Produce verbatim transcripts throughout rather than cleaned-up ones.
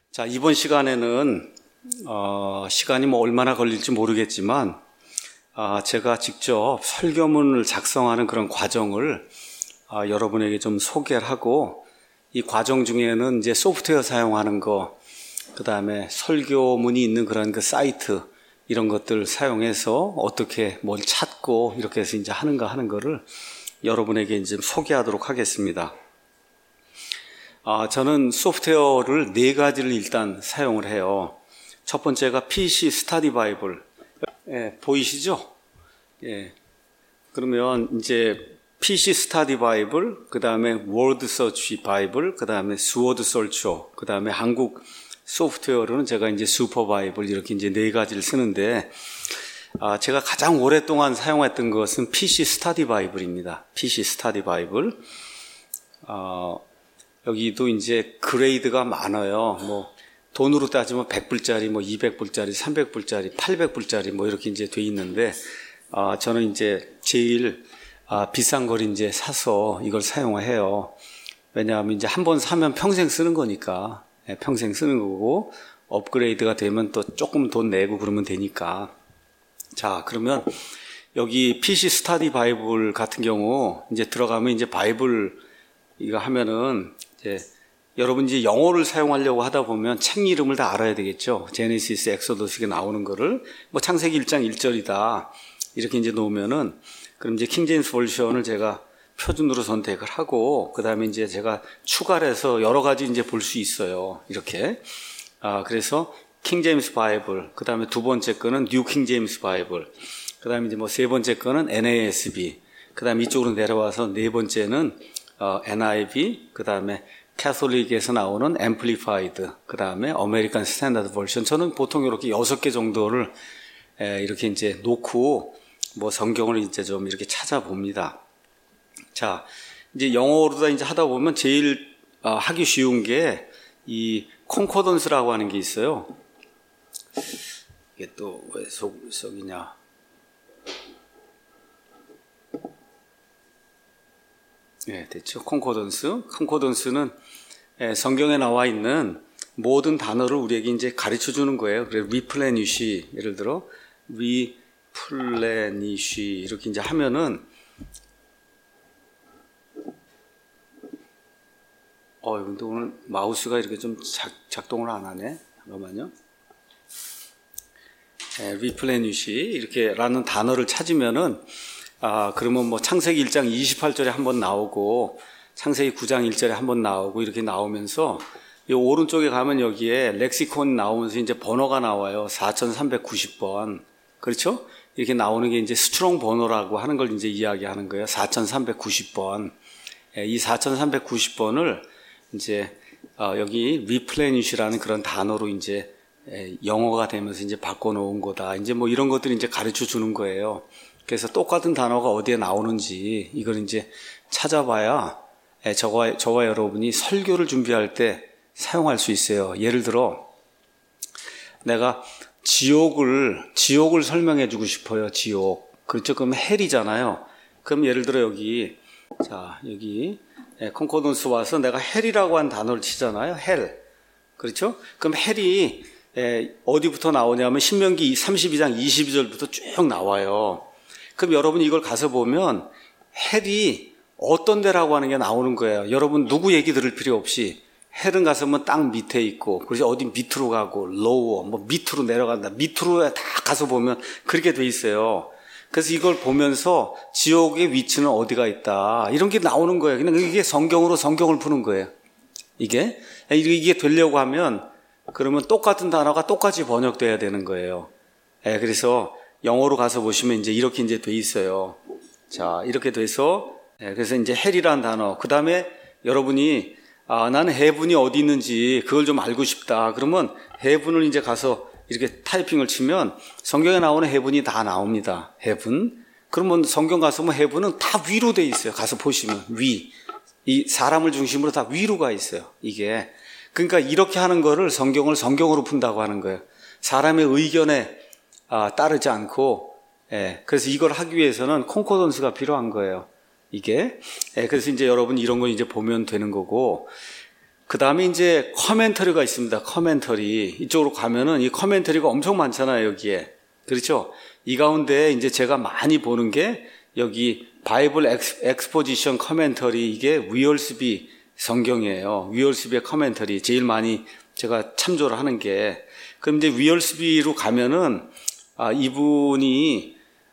자, 이번 시간에는 어, 시간이 뭐 얼마나 걸릴지 모르겠지만 아, 제가 직접 설교문을 작성하는 그런 과정을 아, 여러분에게 좀 소개를 하고, 이 과정 중에는 이제 소프트웨어 사용하는 거, 그 다음에 설교문이 있는 그런 그 사이트 이런 것들 사용해서 어떻게 뭘 찾고 이렇게 해서 이제 하는가 하는 거를 여러분에게 이제 소개하도록 하겠습니다. 아, 저는 소프트웨어를 네 가지를 일단 사용을 해요. 첫 번째가 피씨 스터디 바이블. 예, 보이시죠? 예. 그러면 이제 피씨 스터디 바이블, 그 다음에 워드 서치 바이블, 그 다음에 스워드 서처, 그 다음에 한국 소프트웨어로는 제가 이제 슈퍼 바이블 이렇게 이제 네 가지를 쓰는데, 아, 제가 가장 오랫동안 사용했던 것은 피씨 스터디 바이블입니다. 피씨 스터디 바이블. 어, 여기도 이제 그레이드가 많아요. 뭐, 돈으로 따지면 백 불짜리, 뭐 이백 불짜리, 삼백 불짜리, 팔백 불짜리 뭐 이렇게 이제 돼 있는데, 아, 저는 이제 제일 아, 비싼 걸 이제 사서 이걸 사용해요. 왜냐하면 이제 한 번 사면 평생 쓰는 거니까, 예, 평생 쓰는 거고, 업그레이드가 되면 또 조금 돈 내고 그러면 되니까. 자, 그러면 여기 피씨 스터디 바이블 같은 경우 이제 들어가면 이제 바이블 이거 하면은 이제 여러분 이제 영어를 사용하려고 하다 보면 책 이름을 다 알아야 되겠죠. 제네시스, 엑소더스 이게 나오는 거를 뭐 창세기 일 장 일 절이다 이렇게 이제 놓으면은, 그럼 이제 킹제임스 버전을 제가 표준으로 선택을 하고, 그 다음에 이제 제가 추가를 해서 여러 가지 이제 볼 수 있어요. 이렇게. 아, 그래서 킹제임스 바이블, 그 다음에 두 번째 거는 뉴 킹제임스 바이블, 그 다음에 이제 뭐 세 번째 거는 엔에이에스비, 그 다음에 이쪽으로 내려와서 네 번째는 어, 엔아이브이, 그 다음에 캐톨릭에서 나오는 앰플리파이드, 그 다음에 아메리칸 스탠다드 버전. 저는 보통 이렇게 여섯 개 정도를 에, 이렇게 이제 놓고 뭐 성경을 이제 좀 이렇게 찾아봅니다. 자, 이제 영어로 다 이제 하다 보면 제일 어, 하기 쉬운 게 이 콘코던스라고 하는 게 있어요. 이게 또 왜 속, 속이냐. 네, 됐죠. 콘코던스. 콘코던스는 성경에 나와 있는 모든 단어를 우리에게 이제 가르쳐 주는 거예요. 그래서 리플레니쉬, 예를 들어 리플레니쉬 이렇게 이제 하면은, 어, 근데 오늘 마우스가 이렇게 좀 작, 작동을 안 하네. 잠깐만요. 네, 리플레니쉬 이렇게 라는 단어를 찾으면은, 아, 그러면 뭐 창세기 일 장 이십팔 절에 한번 나오고, 창세기 구 장 일 절에 한번 나오고, 이렇게 나오면서, 이 오른쪽에 가면 여기에 렉시콘 나오면서 이제 번호가 나와요. 사천삼백구십 번. 그렇죠? 이렇게 나오는 게 이제 스트롱 번호라고 하는 걸 이제 이야기하는 거예요. 사천삼백구십 번. 이 사천삼백구십 번을 이제, 어, 여기 리플레니쉬라는 그런 단어로 이제 영어가 되면서 이제 바꿔놓은 거다. 이제 뭐 이런 것들이 이제 가르쳐 주는 거예요. 그래서 똑같은 단어가 어디에 나오는지 이걸 이제 찾아봐야 저와, 저와 여러분이 설교를 준비할 때 사용할 수 있어요. 예를 들어 내가 지옥을 지옥을 설명해 주고 싶어요. 지옥. 그렇죠? 그럼 헬이잖아요. 그럼 예를 들어 여기 자 여기 콘코던스 와서 내가 헬이라고 한 단어를 치잖아요. 헬. 그렇죠? 그럼 헬이 어디부터 나오냐면 신명기 삼십이 장 이십이 절부터 쭉 나와요. 그럼 여러분 이걸 가서 보면 헬이 어떤 데라고 하는 게 나오는 거예요. 여러분 누구 얘기 들을 필요 없이 헬은 가서 뭐 땅 밑에 있고, 그래서 어디 밑으로 가고, 로워, 뭐 밑으로 내려간다. 밑으로 다 가서 보면 그렇게 돼 있어요. 그래서 이걸 보면서 지옥의 위치는 어디가 있다. 이런 게 나오는 거예요. 그냥 이게 성경으로 성경을 푸는 거예요. 이게. 이게 되려고 하면 그러면 똑같은 단어가 똑같이 번역돼야 되는 거예요. 예, 그래서 영어로 가서 보시면 이제 이렇게 이제 돼 있어요. 자, 이렇게 돼서, 예, 그래서 이제 헬이라는 단어. 그 다음에 여러분이, 아, 나는 해분이 어디 있는지 그걸 좀 알고 싶다. 그러면 해분을 이제 가서 이렇게 타이핑을 치면 성경에 나오는 해분이 다 나옵니다. 해분. 그러면 성경 가서 뭐 해분은 다 위로 돼 있어요. 가서 보시면 위. 이 사람을 중심으로 다 위로 가 있어요. 이게. 그러니까 이렇게 하는 거를 성경을 성경으로 푼다고 하는 거예요. 사람의 의견에 아, 따르지 않고, 예, 그래서 이걸 하기 위해서는 콘코던스가 필요한 거예요. 이게. 예, 그래서 이제 여러분 이런 거 이제 보면 되는 거고, 그 다음에 이제 커멘터리가 있습니다. 커멘터리. 이쪽으로 가면은 이 커멘터리가 엄청 많잖아요, 여기에. 그렇죠? 이 가운데 이제 제가 많이 보는 게 여기 바이블 엑스포지션 커멘터리, 이게 위얼스비 성경이에요. 위얼스비의 커멘터리. 제일 많이 제가 참조를 하는 게. 그럼 이제 위얼스비로 가면은, 아, 이분이,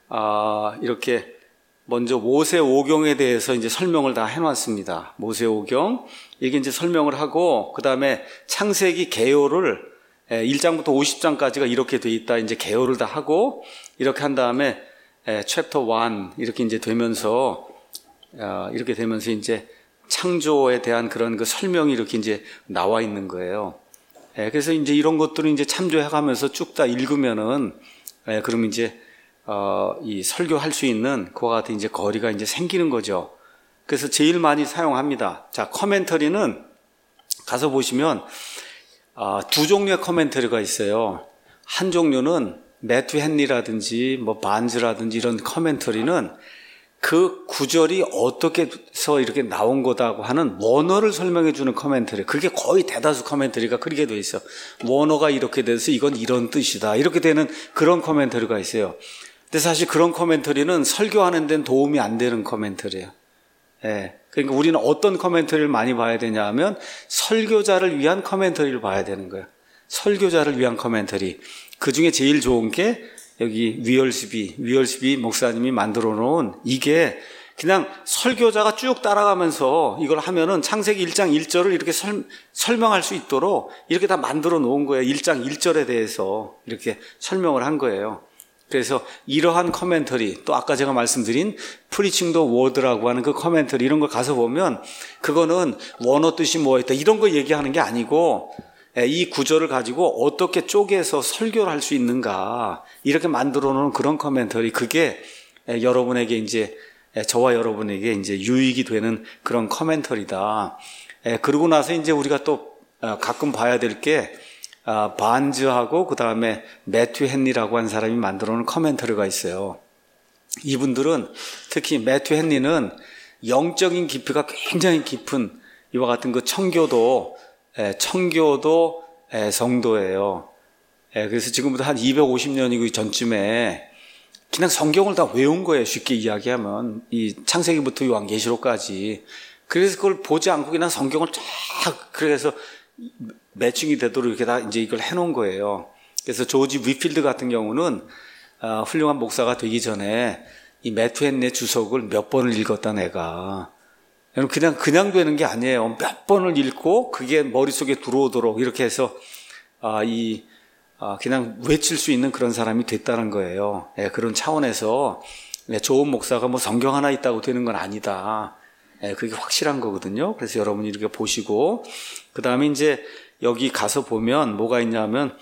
아, 이렇게 먼저 모세오경에 대해서 이제 설명을 다 해놨습니다. 모세오경. 이게 이제 설명을 하고, 그 다음에 창세기 개요를 일 장부터 오십 장까지가 이렇게 돼 있다. 이제 개요를 다 하고, 이렇게 한 다음에 챕터 일 이렇게 이제 되면서, 이렇게 되면서 이제 창조에 대한 그런 그 설명이 이렇게 이제 나와 있는 거예요. 그래서 이제 이런 것들을 이제 참조해 가면서 쭉 다 읽으면은, 그럼 이제 어, 이 설교할 수 있는 그와 같은 이제 거리가 이제 생기는 거죠. 그래서 제일 많이 사용합니다. 자, 커멘터리는 가서 보시면, 어, 두 종류의 커멘터리가 있어요. 한 종류는 매튜 헨리라든지 뭐 반즈라든지 이런 커멘터리는 그 구절이 어떻게 해서 이렇게 나온 거다고 하는 원어를 설명해 주는 커멘터리. 그게 거의 대다수 커멘터리가 그렇게 돼 있어. 원어가 이렇게 돼서 이건 이런 뜻이다. 이렇게 되는 그런 커멘터리가 있어요. 근데 사실 그런 커멘터리는 설교하는 데는 도움이 안 되는 커멘터리예요. 예. 그러니까 우리는 어떤 커멘터리를 많이 봐야 되냐 하면 설교자를 위한 커멘터리를 봐야 되는 거예요. 설교자를 위한 커멘터리. 그 중에 제일 좋은 게 여기 위얼스비, 위얼스비 목사님이 만들어 놓은 이게 그냥 설교자가 쭉 따라가면서 이걸 하면은 창세기 일 장 일 절을 이렇게 설, 설명할 수 있도록 이렇게 다 만들어 놓은 거예요. 일 장 일 절에 대해서 이렇게 설명을 한 거예요. 그래서 이러한 커멘터리, 또 아까 제가 말씀드린 프리칭 더 워드라고 하는 그 커멘터리, 이런 걸 가서 보면 그거는 원어 뜻이 뭐였다 이런 거 얘기하는 게 아니고 이 구절을 가지고 어떻게 쪼개서 설교를 할 수 있는가 이렇게 만들어 놓은 그런 커멘터리, 그게 여러분에게 이제 저와 여러분에게 이제 유익이 되는 그런 커멘터리다. 그러고 나서 이제 우리가 또 가끔 봐야 될 게 반즈하고 그 다음에 매튜 헨리라고 한 사람이 만들어 놓은 커멘터리가 있어요. 이분들은 특히 매튜 헨리는 영적인 깊이가 굉장히 깊은 이와 같은 그 청교도 청교도 성도예요. 그래서 지금부터 한 이백오십 년이고 전쯤에 그냥 성경을 다 외운 거예요. 쉽게 이야기하면 이 창세기부터 요한계시록까지. 그래서 그걸 보지 않고 그냥 성경을 쫙 그래서 매칭이 되도록 이렇게 다 이제 이걸 해놓은 거예요. 그래서 조지 위필드 같은 경우는 어, 훌륭한 목사가 되기 전에 이 매튜 헨리의 주석을 몇 번을 읽었다 내가. 그냥 그냥 되는 게 아니에요. 몇 번을 읽고 그게 머릿속에 들어오도록 이렇게 해서 아, 이 아, 그냥 외칠 수 있는 그런 사람이 됐다는 거예요. 예, 그런 차원에서 예, 좋은 목사가 뭐 성경 하나 있다고 되는 건 아니다. 예, 그게 확실한 거거든요. 그래서 여러분이 이렇게 보시고 그 다음에 이제 여기 가서 보면 뭐가 있냐면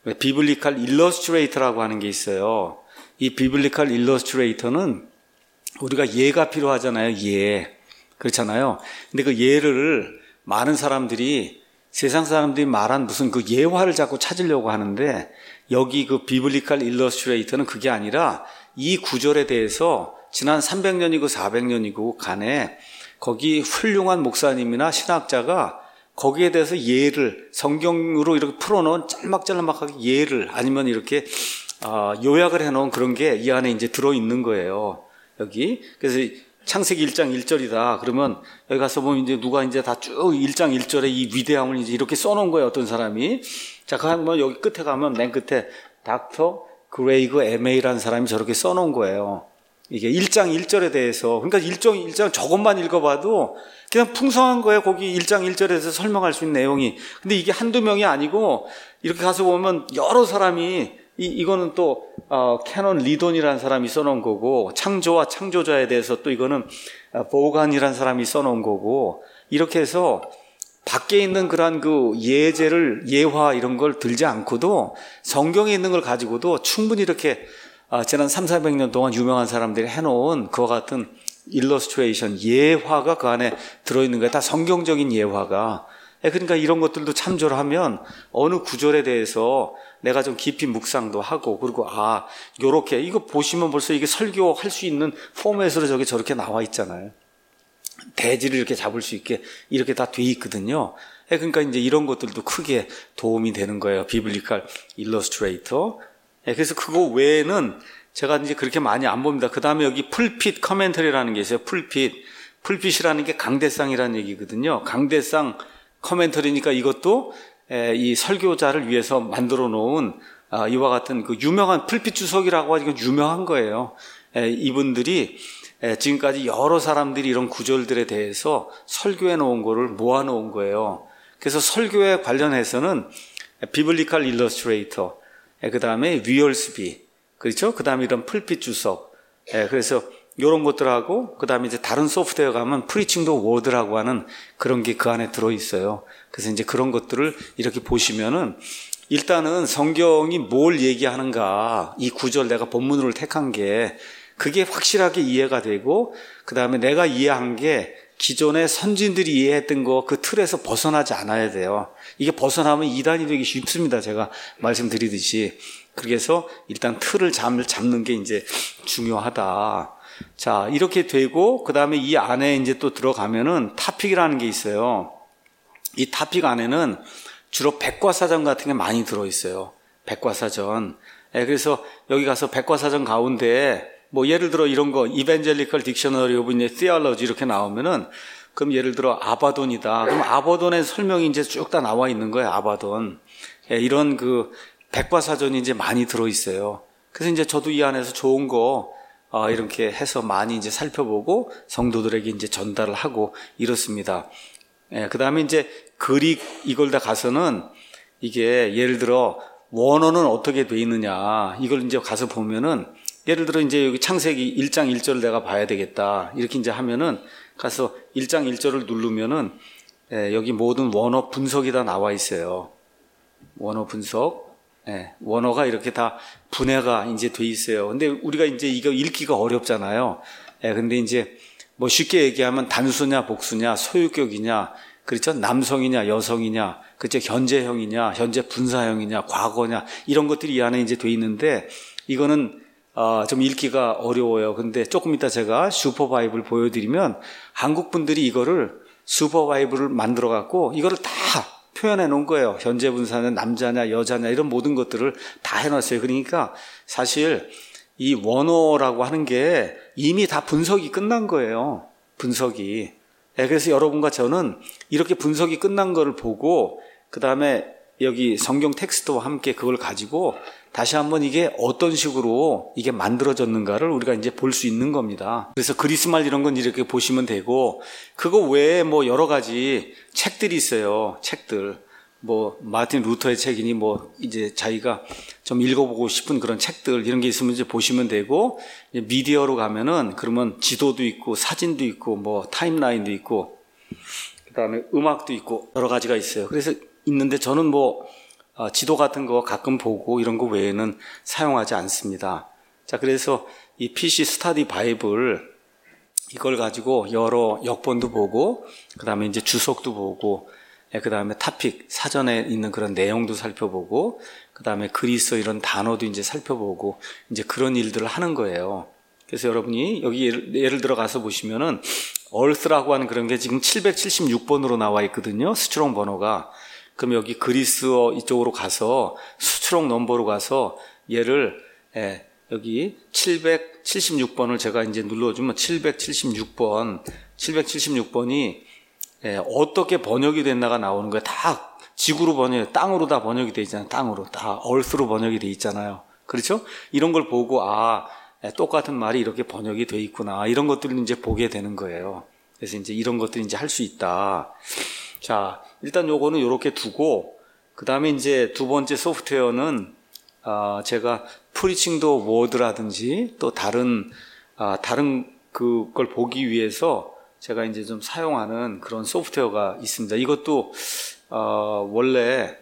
비블리컬 일러스트레이터라고 하는 게 있어요. 이 비블리컬 일러스트레이터는 우리가 예가 필요하잖아요. 예. 그렇잖아요. 근데 그 예를 많은 사람들이 세상 사람들이 말한 무슨 그 예화를 자꾸 찾으려고 하는데 여기 그 비블리컬 일러스트레이터는 그게 아니라 이 구절에 대해서 지난 삼백 년이고 사백 년이고 간에 거기 훌륭한 목사님이나 신학자가 거기에 대해서 예를 성경으로 이렇게 풀어놓은 짤막짤막하게 예를 아니면 이렇게 어, 요약을 해놓은 그런 게 이 안에 이제 들어있는 거예요. 여기. 그래서 창세기 일 장 일 절이다. 그러면 여기 가서 보면 이제 누가 이제 다 쭉 일 장 일 절에 이 위대함을 이제 이렇게 써놓은 거예요. 어떤 사람이. 자, 그러면 여기 끝에 가면 맨 끝에 닥터 그레이그 엠에이라는 사람이 저렇게 써놓은 거예요. 이게 일 장 일 절에 대해서. 그러니까 일 장 일 장 저것만 읽어봐도 그냥 풍성한 거예요. 거기 일 장 일 절에서 설명할 수 있는 내용이. 근데 이게 한두 명이 아니고 이렇게 가서 보면 여러 사람이 이, 이거는 또, 어, 캐논 리돈이라는 사람이 써놓은 거고, 창조와 창조자에 대해서 또 이거는 보간이라는 사람이 써놓은 거고, 이렇게 해서 밖에 있는 그런 그 예제를, 예화 이런 걸 들지 않고도 성경에 있는 걸 가지고도 충분히 이렇게, 어, 지난 삼사백 년 동안 유명한 사람들이 해놓은 그와 같은 일러스트레이션, 예화가 그 안에 들어있는 거예요. 다 성경적인 예화가. 그러니까 이런 것들도 참조를 하면 어느 구절에 대해서 내가 좀 깊이 묵상도 하고, 그리고 아, 요렇게 이거 보시면 벌써 이게 설교할 수 있는 포맷으로 저게 저렇게 나와 있잖아요. 대지를 이렇게 잡을 수 있게 이렇게 다 돼 있거든요. 예, 그러니까 이제 이런 것들도 크게 도움이 되는 거예요. 비블리컬 일러스트레이터. 예, 그래서 그거 외에는 제가 이제 그렇게 많이 안 봅니다. 그 다음에 여기 풀핏 커멘터리라는 게 있어요. 풀핏. 풀핏이라는 게 강대상이라는 얘기거든요. 강대상 커멘터리니까 이것도 이 설교자를 위해서 만들어 놓은 이와 같은 그 유명한 풀핏 주석이라고 하니까 유명한 거예요. 이분들이 지금까지 여러 사람들이 이런 구절들에 대해서 설교해 놓은 거를 모아 놓은 거예요. 그래서 설교에 관련해서는 비블리컬 일러스트레이터, 그 다음에 위얼스비, 그렇죠? 그 다음에 이런 풀핏 주석. 그래서 이런 것들하고 그 다음에 이제 다른 소프트웨어 가면 프리칭 더 워드라고 하는 그런 게 그 안에 들어있어요. 그래서 이제 그런 것들을 이렇게 보시면은 일단은 성경이 뭘 얘기하는가, 이 구절 내가 본문으로 택한 게 그게 확실하게 이해가 되고 그 다음에 내가 이해한 게 기존의 선진들이 이해했던 거 그 틀에서 벗어나지 않아야 돼요. 이게 벗어나면 이단이 되기 쉽습니다. 제가 말씀드리듯이. 그래서 일단 틀을 잡는 게 이제 중요하다. 자, 이렇게 되고 그 다음에 이 안에 이제 또 들어가면은 타픽이라는 게 있어요. 이 타픽 안에는 주로 백과사전 같은 게 많이 들어있어요. 백과사전. 예, 그래서 여기 가서 백과사전 가운데 뭐 예를 들어 이런 거 이벤젤리컬 딕셔너리 오브 티올로지 이렇게 나오면은 그럼 예를 들어 아바돈이다. 그럼 아바돈의 설명이 이제 쭉 다 나와 있는 거예요. 아바돈. 예, 이런 그 백과사전이 이제 많이 들어있어요. 그래서 이제 저도 이 안에서 좋은 거 어, 이렇게 해서 많이 이제 살펴보고 성도들에게 이제 전달을 하고 이렇습니다. 예, 그 다음에 이제 그릭 이걸 다 가서는 이게 예를 들어 원어는 어떻게 돼 있느냐 이걸 이제 가서 보면은 예를 들어 이제 여기 창세기 일 장 일 절을 내가 봐야 되겠다 이렇게 이제 하면은 가서 일 장 일 절을 누르면은 예, 여기 모든 원어 분석이 다 나와 있어요. 원어 분석. 예, 원어가 이렇게 다 분해가 이제 돼 있어요. 근데 우리가 이제 이거 읽기가 어렵잖아요. 예, 근데 이제 뭐 쉽게 얘기하면 단수냐, 복수냐, 소유격이냐, 그렇죠? 남성이냐, 여성이냐, 그렇죠? 현재형이냐, 현재 분사형이냐, 과거냐, 이런 것들이 이 안에 이제 돼 있는데, 이거는, 어, 좀 읽기가 어려워요. 근데 조금 이따 제가 슈퍼바이블 보여드리면, 한국 분들이 이거를 슈퍼바이블을 만들어갖고, 이거를 다 표현해 놓은 거예요. 현재 분사는 남자냐 여자냐 이런 모든 것들을 다 해놨어요. 그러니까 사실 이 원어라고 하는 게 이미 다 분석이 끝난 거예요. 분석이. 그래서 여러분과 저는 이렇게 분석이 끝난 거를 보고 그 다음에 여기 성경 텍스트와 함께 그걸 가지고 다시 한번 이게 어떤 식으로 이게 만들어졌는가를 우리가 이제 볼 수 있는 겁니다. 그래서 그리스말 이런 건 이렇게 보시면 되고 그거 외에 뭐 여러 가지 책들이 있어요. 책들. 뭐 마틴 루터의 책이니 뭐 이제 자기가 좀 읽어보고 싶은 그런 책들 이런 게 있으면 이제 보시면 되고 미디어로 가면은 그러면 지도도 있고 사진도 있고 뭐 타임라인도 있고 그다음에 음악도 있고 여러 가지가 있어요. 그래서 있는데 저는 뭐 어, 지도 같은 거 가끔 보고 이런 거 외에는 사용하지 않습니다. 자, 그래서 이 피씨 스터디 바이블 이걸 가지고 여러 역본도 보고 그 다음에 이제 주석도 보고 그 다음에 타픽 사전에 있는 그런 내용도 살펴보고 그 다음에 그리스어 이런 단어도 이제 살펴보고 이제 그런 일들을 하는 거예요. 그래서 여러분이 여기 예를, 예를 들어 가서 보시면은 얼스라고 하는 그런 게 지금 칠백칠십육 번으로 나와 있거든요. 스트롱 번호가. 그럼 여기 그리스어 이쪽으로 가서 스트롱 넘버로 가서 얘를 예, 여기 칠백칠십육 번을 제가 이제 눌러주면 칠백칠십육 번, 칠백칠십육 번이 예, 어떻게 번역이 됐나가 나오는 거예요. 다 지구로 번역, 땅으로 다 번역이 돼 있잖아요. 땅으로 다 얼스로 번역이 돼 있잖아요. 그렇죠? 이런 걸 보고 아 예, 똑같은 말이 이렇게 번역이 돼 있구나. 이런 것들을 이제 보게 되는 거예요. 그래서 이제 이런 것들이 이제 할 수 있다. 자, 일단 요거는 요렇게 두고, 그 다음에 이제 두 번째 소프트웨어는, 아, 제가 프리칭 더 워드라든지 또 다른, 아, 다른 그걸 보기 위해서 제가 이제 좀 사용하는 그런 소프트웨어가 있습니다. 이것도, 어, 원래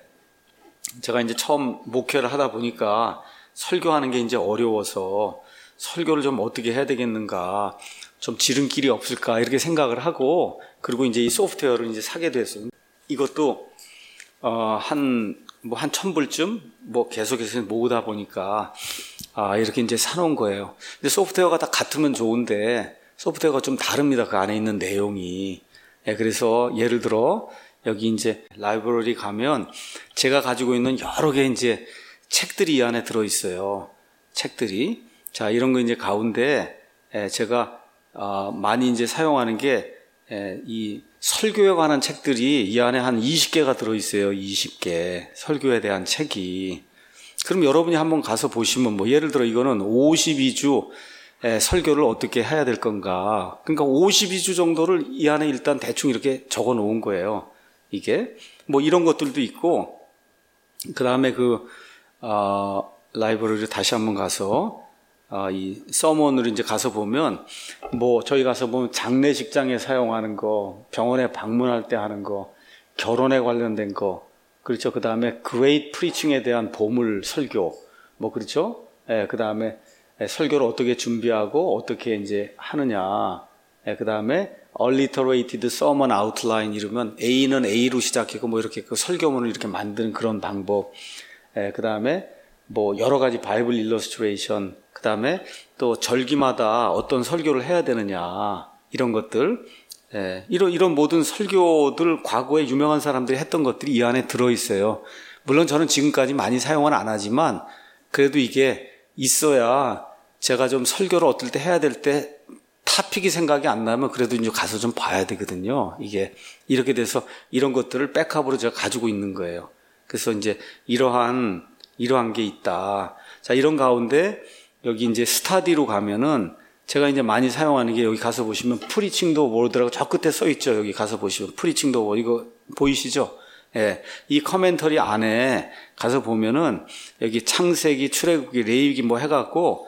제가 이제 처음 목회를 하다 보니까 설교하는 게 이제 어려워서 설교를 좀 어떻게 해야 되겠는가, 좀 지름길이 없을까 이렇게 생각을 하고 그리고 이제 이 소프트웨어를 이제 사게 됐어요. 이것도 어, 한 뭐 한 천 불쯤 뭐 계속해서 모으다 보니까 아 이렇게 이제 사놓은 거예요. 근데 소프트웨어가 다 같으면 좋은데 소프트웨어가 좀 다릅니다. 그 안에 있는 내용이. 예, 그래서 예를 들어 여기 이제 라이브러리 가면 제가 가지고 있는 여러 개 이제 책들이 이 안에 들어 있어요. 책들이. 자, 이런 거 이제 가운데 제가 많이 이제 사용하는 게 이 설교에 관한 책들이 이 안에 한 이십 개가 들어 있어요. 이십 개. 설교에 대한 책이. 그럼 여러분이 한번 가서 보시면 뭐 예를 들어 이거는 오십이 주 설교를 어떻게 해야 될 건가. 그러니까 오십이 주 정도를 이 안에 일단 대충 이렇게 적어 놓은 거예요. 이게 뭐 이런 것들도 있고, 그 다음에 그 어, 라이브러리 다시 한번 가서 어, 이 서먼으로 이제 가서 보면 뭐 저희 가서 보면 장례식장에 사용하는 거, 병원에 방문할 때 하는 거, 결혼에 관련된 거, 그렇죠. 그 다음에 그레이트 프리칭에 대한 보물 설교, 뭐 그렇죠. 예, 그 다음에 설교를 어떻게 준비하고 어떻게 이제 하느냐. 예, 그 다음에 alliterated sermon outline 이러면 A는 A로 시작하고 뭐 이렇게 그 설교문을 이렇게 만드는 그런 방법. 예, 그 다음에 뭐 여러 가지 바이블 일러스트레이션, 그 다음에 또 절기마다 어떤 설교를 해야 되느냐, 이런 것들. 예, 이런 이런 모든 설교들 과거에 유명한 사람들이 했던 것들이 이 안에 들어 있어요. 물론 저는 지금까지 많이 사용은 안 하지만 그래도 이게 있어야 제가 좀 설교를 어떨 때 해야 될 때 타픽이 생각이 안 나면 그래도 이제 가서 좀 봐야 되거든요. 이게 이렇게 돼서 이런 것들을 백업으로 제가 가지고 있는 거예요. 그래서 이제 이러한 이러한 게 있다. 자, 이런 가운데 여기 이제 스타디로 가면은 제가 이제 많이 사용하는 게 여기 가서 보시면 프리칭 더 워드라고 저 끝에 써 있죠. 여기 가서 보시면 프리칭 더 워드 이거 보이시죠? 예. 이 커멘터리 안에 가서 보면은 여기 창세기, 출애굽기, 레위기 뭐 해갖고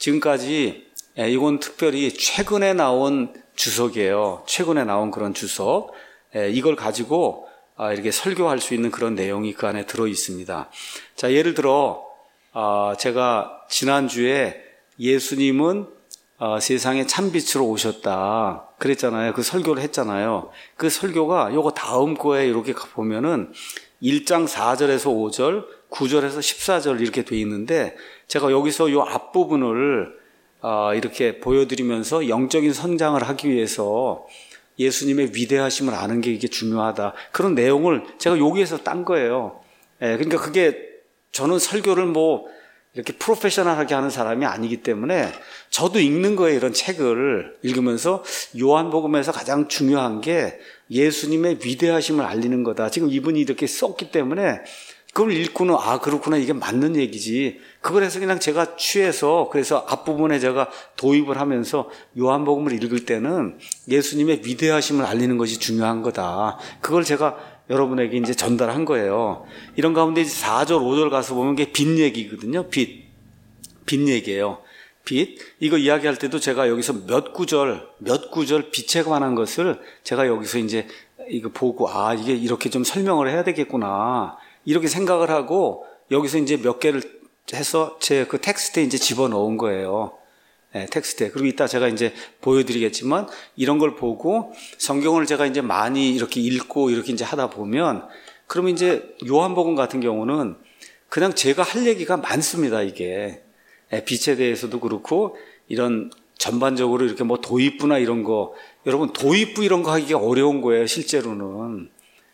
지금까지 예, 이건 특별히 최근에 나온 주석이에요. 최근에 나온 그런 주석. 예, 이걸 가지고 아, 이렇게 설교할 수 있는 그런 내용이 그 안에 들어 있습니다. 자, 예를 들어 아, 제가 지난주에 예수님은 아, 세상에 참빛으로 오셨다 그랬잖아요. 그 설교를 했잖아요. 그 설교가 요거 다음 거에 이렇게 보면은 일 장 사 절에서 오 절, 구 절에서 십사 절 이렇게 돼 있는데 제가 여기서 요 앞부분을 아, 이렇게 보여드리면서 영적인 성장을 하기 위해서 예수님의 위대하심을 아는 게 이게 중요하다. 그런 내용을 제가 여기에서 딴 거예요. 예, 그러니까 그게 저는 설교를 뭐 이렇게 프로페셔널하게 하는 사람이 아니기 때문에 저도 읽는 거예요. 이런 책을 읽으면서 요한복음에서 가장 중요한 게 예수님의 위대하심을 알리는 거다. 지금 이분이 이렇게 썼기 때문에 그걸 읽고는 아 그렇구나 이게 맞는 얘기지. 그걸 해서 그냥 제가 취해서 그래서 앞부분에 제가 도입을 하면서 요한복음을 읽을 때는 예수님의 위대하심을 알리는 것이 중요한 거다. 그걸 제가 여러분에게 이제 전달한 거예요. 이런 가운데 이제 사 절, 오 절 가서 보면 그게 빛 얘기거든요. 빛. 빛 얘기예요. 빛. 이거 이야기할 때도 제가 여기서 몇 구절, 몇 구절 빛에 관한 것을 제가 여기서 이제 이거 보고 아 이게 이렇게 좀 설명을 해야 되겠구나. 이렇게 생각을 하고 여기서 이제 몇 개를 해서 제 그 텍스트에 이제 집어넣은 거예요. 네, 텍스트에. 그리고 이따 제가 이제 보여드리겠지만 이런 걸 보고 성경을 제가 이제 많이 이렇게 읽고 이렇게 이제 하다 보면 그러면 이제 요한복음 같은 경우는 그냥 제가 할 얘기가 많습니다, 이게. 네, 빛에 대해서도 그렇고 이런 전반적으로 이렇게 뭐 도입부나 이런 거 여러분 도입부 이런 거 하기가 어려운 거예요, 실제로는.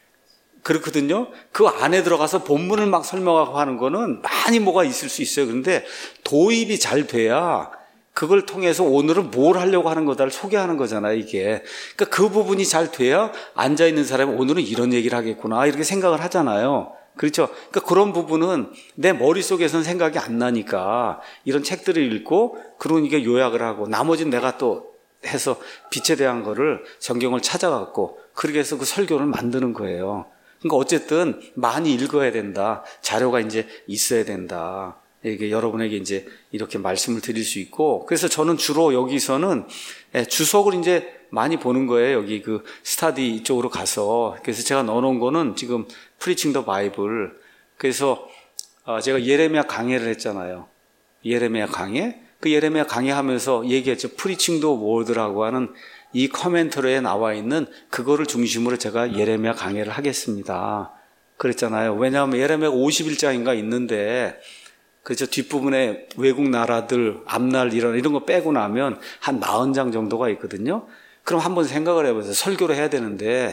그렇거든요. 그 안에 들어가서 본문을 막 설명하고 하는 거는 많이 뭐가 있을 수 있어요. 그런데 도입이 잘 돼야 그걸 통해서 오늘은 뭘 하려고 하는 거다를 소개하는 거잖아요, 이게. 그러니까 그 부분이 잘 돼야 앉아있는 사람이 오늘은 이런 얘기를 하겠구나, 이렇게 생각을 하잖아요. 그렇죠. 그러니까 그런 부분은 내 머릿속에서는 생각이 안 나니까 이런 책들을 읽고 그러니까 요약을 하고 나머지는 내가 또 해서 빛에 대한 거를 성경을 찾아갖고 그렇게 해서 그 설교를 만드는 거예요. 그러니까 어쨌든 많이 읽어야 된다. 자료가 이제 있어야 된다. 이게 여러분에게 이제 이렇게 말씀을 드릴 수 있고, 그래서 저는 주로 여기서는 주석을 이제 많이 보는 거예요. 여기 그 스타디 이쪽으로 가서. 그래서 제가 넣어놓은 거는 지금 프리칭 더 바이블. 그래서 제가 예레미야 강해를 했잖아요. 예레미야 강해. 그 예레미야 강해하면서 얘기했죠. 프리칭 더 워드라고 하는 이 커멘터리에 나와 있는 그거를 중심으로 제가 예레미야 강해를 하겠습니다. 그랬잖아요. 왜냐하면 예레미야 오십일 장인가 있는데, 그렇죠. 뒷부분에 외국 나라들, 앞날 이런, 이런 거 빼고 나면 한 사십 장 정도가 있거든요. 그럼 한번 생각을 해보세요. 설교를 해야 되는데,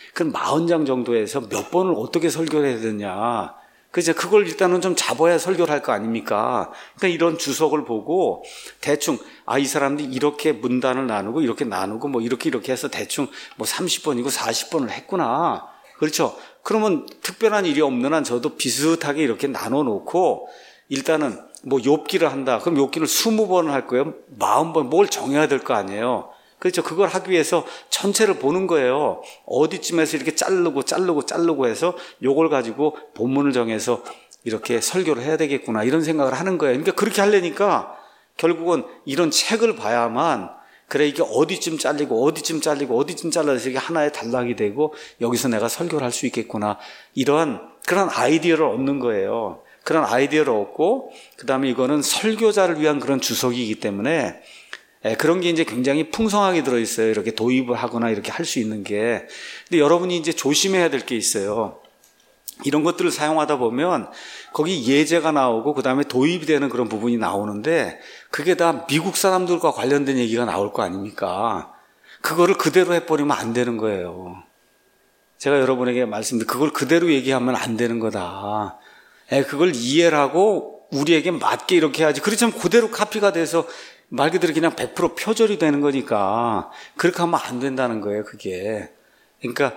그럼 사십 장 정도에서 몇 번을 어떻게 설교를 해야 되냐. 그래서 그걸 일단은 좀 잡아야 설교를 할 거 아닙니까? 그러니까 이런 주석을 보고 대충 아, 이 사람들이 이렇게 문단을 나누고 이렇게 나누고 뭐 이렇게 이렇게 해서 대충 뭐 삼십 번이고 사십 번을 했구나. 그렇죠? 그러면 특별한 일이 없는 한 저도 비슷하게 이렇게 나눠 놓고 일단은 뭐 욥기를 한다. 그럼 욥기를 이십 번을 할 거예요. 사십 번 뭘 정해야 될 거 아니에요. 그렇죠. 그걸 하기 위해서 전체를 보는 거예요. 어디쯤에서 이렇게 자르고 자르고 자르고 해서 요걸 가지고 본문을 정해서 이렇게 설교를 해야 되겠구나 이런 생각을 하는 거예요. 그러니까 그렇게 하려니까 결국은 이런 책을 봐야만 그래 이게 어디쯤 잘리고 어디쯤 잘리고 어디쯤 잘라서 이게 하나의 단락이 되고 여기서 내가 설교를 할 수 있겠구나 이러한 그런 아이디어를 얻는 거예요. 그런 아이디어를 얻고 그 다음에 이거는 설교자를 위한 그런 주석이기 때문에 예, 그런 게 이제 굉장히 풍성하게 들어있어요. 이렇게 도입을 하거나 이렇게 할 수 있는 게. 근데 여러분이 이제 조심해야 될 게 있어요. 이런 것들을 사용하다 보면 거기 예제가 나오고 그 다음에 도입이 되는 그런 부분이 나오는데 그게 다 미국 사람들과 관련된 얘기가 나올 거 아닙니까? 그거를 그대로 해버리면 안 되는 거예요. 제가 여러분에게 말씀드린 그걸 그대로 얘기하면 안 되는 거다. 예, 그걸 이해를 하고 우리에게 맞게 이렇게 해야지. 그렇지만 그대로 카피가 돼서 말 그대로 그냥 백 퍼센트 표절이 되는 거니까 그렇게 하면 안 된다는 거예요. 그게. 그러니까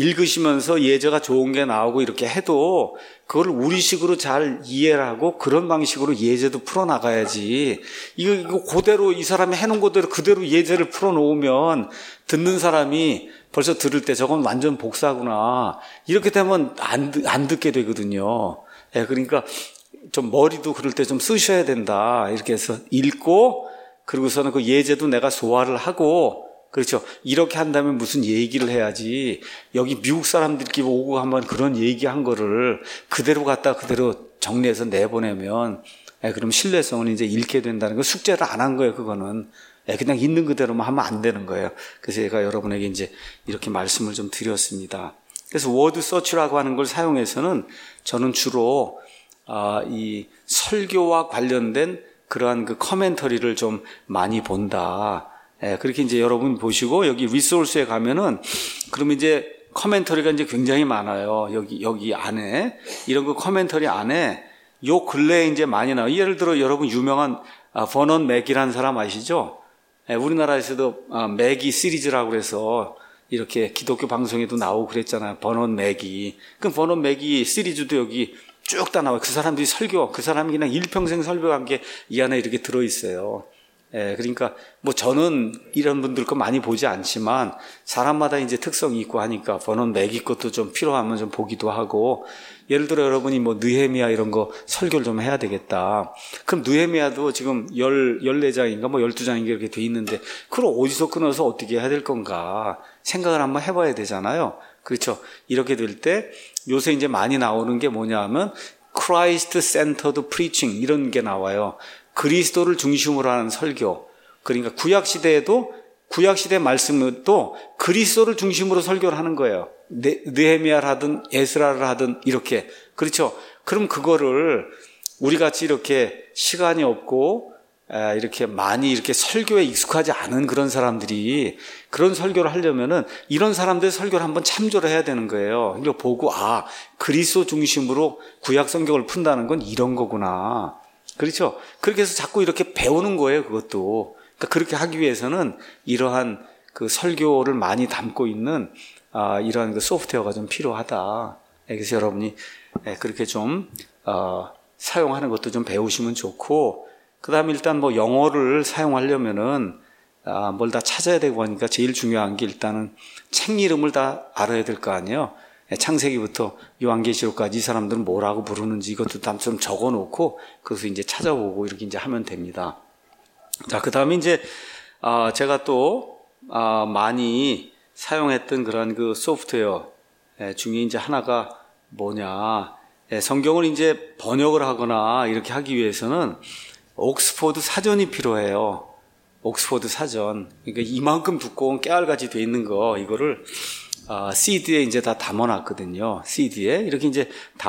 읽으시면서 예제가 좋은 게 나오고 이렇게 해도 그걸 우리식으로 잘 이해를 하고 그런 방식으로 예제도 풀어나가야지. 이거, 이거 그대로 이 사람이 해놓은 그대로 그대로 예제를 풀어놓으면 듣는 사람이 벌써 들을 때 저건 완전 복사구나. 이렇게 되면 안, 안 듣게 되거든요. 예, 그러니까 좀 머리도 그럴 때 좀 쓰셔야 된다. 이렇게 해서 읽고 그리고서는 그 예제도 내가 소화를 하고 그렇죠. 이렇게 한다면 무슨 얘기를 해야지 여기 미국 사람들끼리 오고 한번 그런 얘기한 거를 그대로 갖다 그대로 정리해서 내보내면 예, 그럼 신뢰성은 이제 잃게 된다는 거 숙제를 안 한 거예요. 그거는 예, 그냥 있는 그대로만 하면 안 되는 거예요. 그래서 제가 여러분에게 이제 이렇게 말씀을 좀 드렸습니다. 그래서 워드 서치라고 하는 걸 사용해서는 저는 주로 아, 이 설교와 관련된 그러한 그 커멘터리를 좀 많이 본다. 예, 그렇게 이제 여러분 보시고 여기 리소스에 가면은 그러면 이제 커멘터리가 이제 굉장히 많아요. 여기 여기 안에 이런 그 커멘터리 안에 요 근래에 이제 많이 나와요. 예를 들어 여러분 유명한 아, 버넌 맥이라는 사람 아시죠? 예, 우리나라에서도 아, 맥이 시리즈라고 그래서 이렇게 기독교 방송에도 나오고 그랬잖아요. 버넌 맥이. 그럼 버넌 맥이 시리즈도 여기 쭉 다 나와요. 그 사람들이 설교, 그 사람이 그냥 일평생 설교한 게 이 안에 이렇게 들어있어요. 예, 그러니까 뭐 저는 이런 분들 거 많이 보지 않지만 사람마다 이제 특성이 있고 하니까 버넌 맥이 것도 좀 필요하면 좀 보기도 하고 예를 들어 여러분이 뭐 느헤미야 이런 거 설교를 좀 해야 되겠다. 그럼 느헤미야도 지금 열네 장인가 뭐 열두 장인가 이렇게 돼 있는데 그걸 어디서 끊어서 어떻게 해야 될 건가 생각을 한번 해봐야 되잖아요. 그렇죠. 이렇게 될 때 요새 이제 많이 나오는 게 뭐냐 하면 Christ Centered Preaching 이런 게 나와요. 그리스도를 중심으로 하는 설교. 그러니까 구약시대에도 구약시대 말씀도 그리스도를 중심으로 설교를 하는 거예요. 느헤미야를 하든 에스라를 하든 이렇게. 그렇죠. 그럼 그거를 우리같이 이렇게 시간이 없고 이렇게 많이 이렇게 설교에 익숙하지 않은 그런 사람들이 그런 설교를 하려면은 이런 사람들의 설교를 한번 참조를 해야 되는 거예요. 이거 보고 아 그리스도 중심으로 구약 성경을 푼다는 건 이런 거구나. 그렇죠. 그렇게 해서 자꾸 이렇게 배우는 거예요. 그것도. 그러니까 그렇게 하기 위해서는 이러한 그 설교를 많이 담고 있는 아, 이러한 그 소프트웨어가 좀 필요하다. 그래서 여러분이 그렇게 좀 어, 사용하는 것도 좀 배우시면 좋고. 그 다음에 일단 뭐 영어를 사용하려면은, 아, 뭘 다 찾아야 되고 하니까 제일 중요한 게 일단은 책 이름을 다 알아야 될 거 아니에요. 창세기부터 요한계시록까지 이 사람들은 뭐라고 부르는지 이것도 다 좀 적어 놓고, 그래서 이제 찾아보고 이렇게 이제 하면 됩니다. 자, 그 다음에 이제, 아, 제가 또, 아, 많이 사용했던 그런 그 소프트웨어 중에 이제 하나가 뭐냐. 성경을 이제 번역을 하거나 이렇게 하기 위해서는 옥스포드 사전이 필요해요. 옥스포드 사전. 그러니까 이만큼 두꺼운 깨알같이 돼 있는 거, 이거를, 아, 씨디에 이제 다 담아놨거든요. 씨디에. 이렇게 이제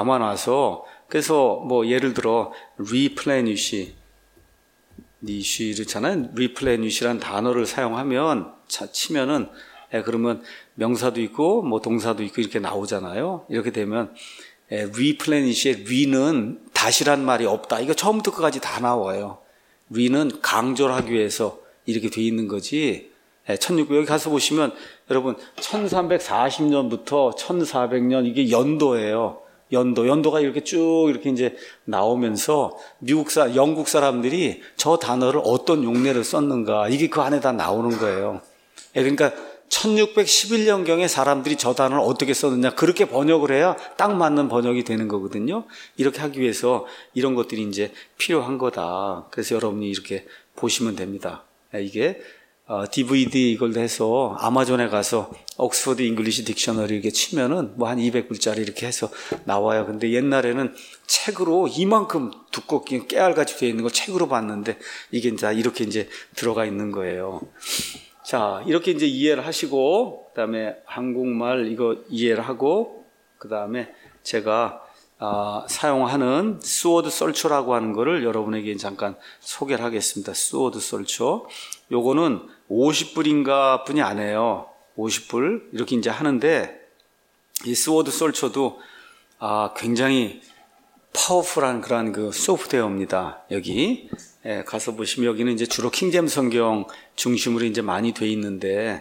담아놔서, 그래서 뭐 예를 들어, replenish, 니쉬르잖아요. replenish라는 단어를 사용하면, 차, 치면은, 예, 그러면 명사도 있고 뭐 동사도 있고 이렇게 나오잖아요. 이렇게 되면 예, replenish의 re는 다시란 말이 없다. 이거 처음부터 끝까지 다 나와요. re는 강조를 하기 위해서 이렇게 돼 있는 거지. 예, 천육백 여기 가서 보시면 여러분 천삼백사십 년부터 천사백 년 이게 연도예요. 연도, 연도가 이렇게 쭉 이렇게 이제 나오면서 미국 사, 영국 사람들이 저 단어를 어떤 용례를 썼는가 이게 그 안에 다 나오는 거예요. 예, 그러니까 천육백십일 년경에 사람들이 저 단어를 어떻게 썼느냐 그렇게 번역을 해야 딱 맞는 번역이 되는 거거든요. 이렇게 하기 위해서 이런 것들이 이제 필요한 거다. 그래서 여러분이 이렇게 보시면 됩니다. 예, 이게 어, 디브이디 이걸 해서 아마존에 가서 옥스퍼드 잉글리시 딕셔너리 이렇게 치면은 뭐 한 이백 불짜리 이렇게 해서 나와요. 근데 옛날에는 책으로 이만큼 두껍게 깨알같이 되어 있는 걸 책으로 봤는데 이게 다 이렇게 이제 들어가 있는 거예요. 자, 이렇게 이제 이해를 하시고, 그 다음에 한국말 이거 이해를 하고, 그 다음에 제가 아, 사용하는 스워드 썰초라고 하는 거를 여러분에게 잠깐 소개를 하겠습니다. 스워드 썰초. 요거는 오십 불인가 뿐이 안 해요. 오십 불. 이렇게 이제 하는데, 이 스워드 썰초도 아, 굉장히 파워풀한 그런 그 소프트웨어입니다. 여기. 예, 가서 보시면 여기는 이제 주로 킹제임스 성경 중심으로 이제 많이 돼 있는데,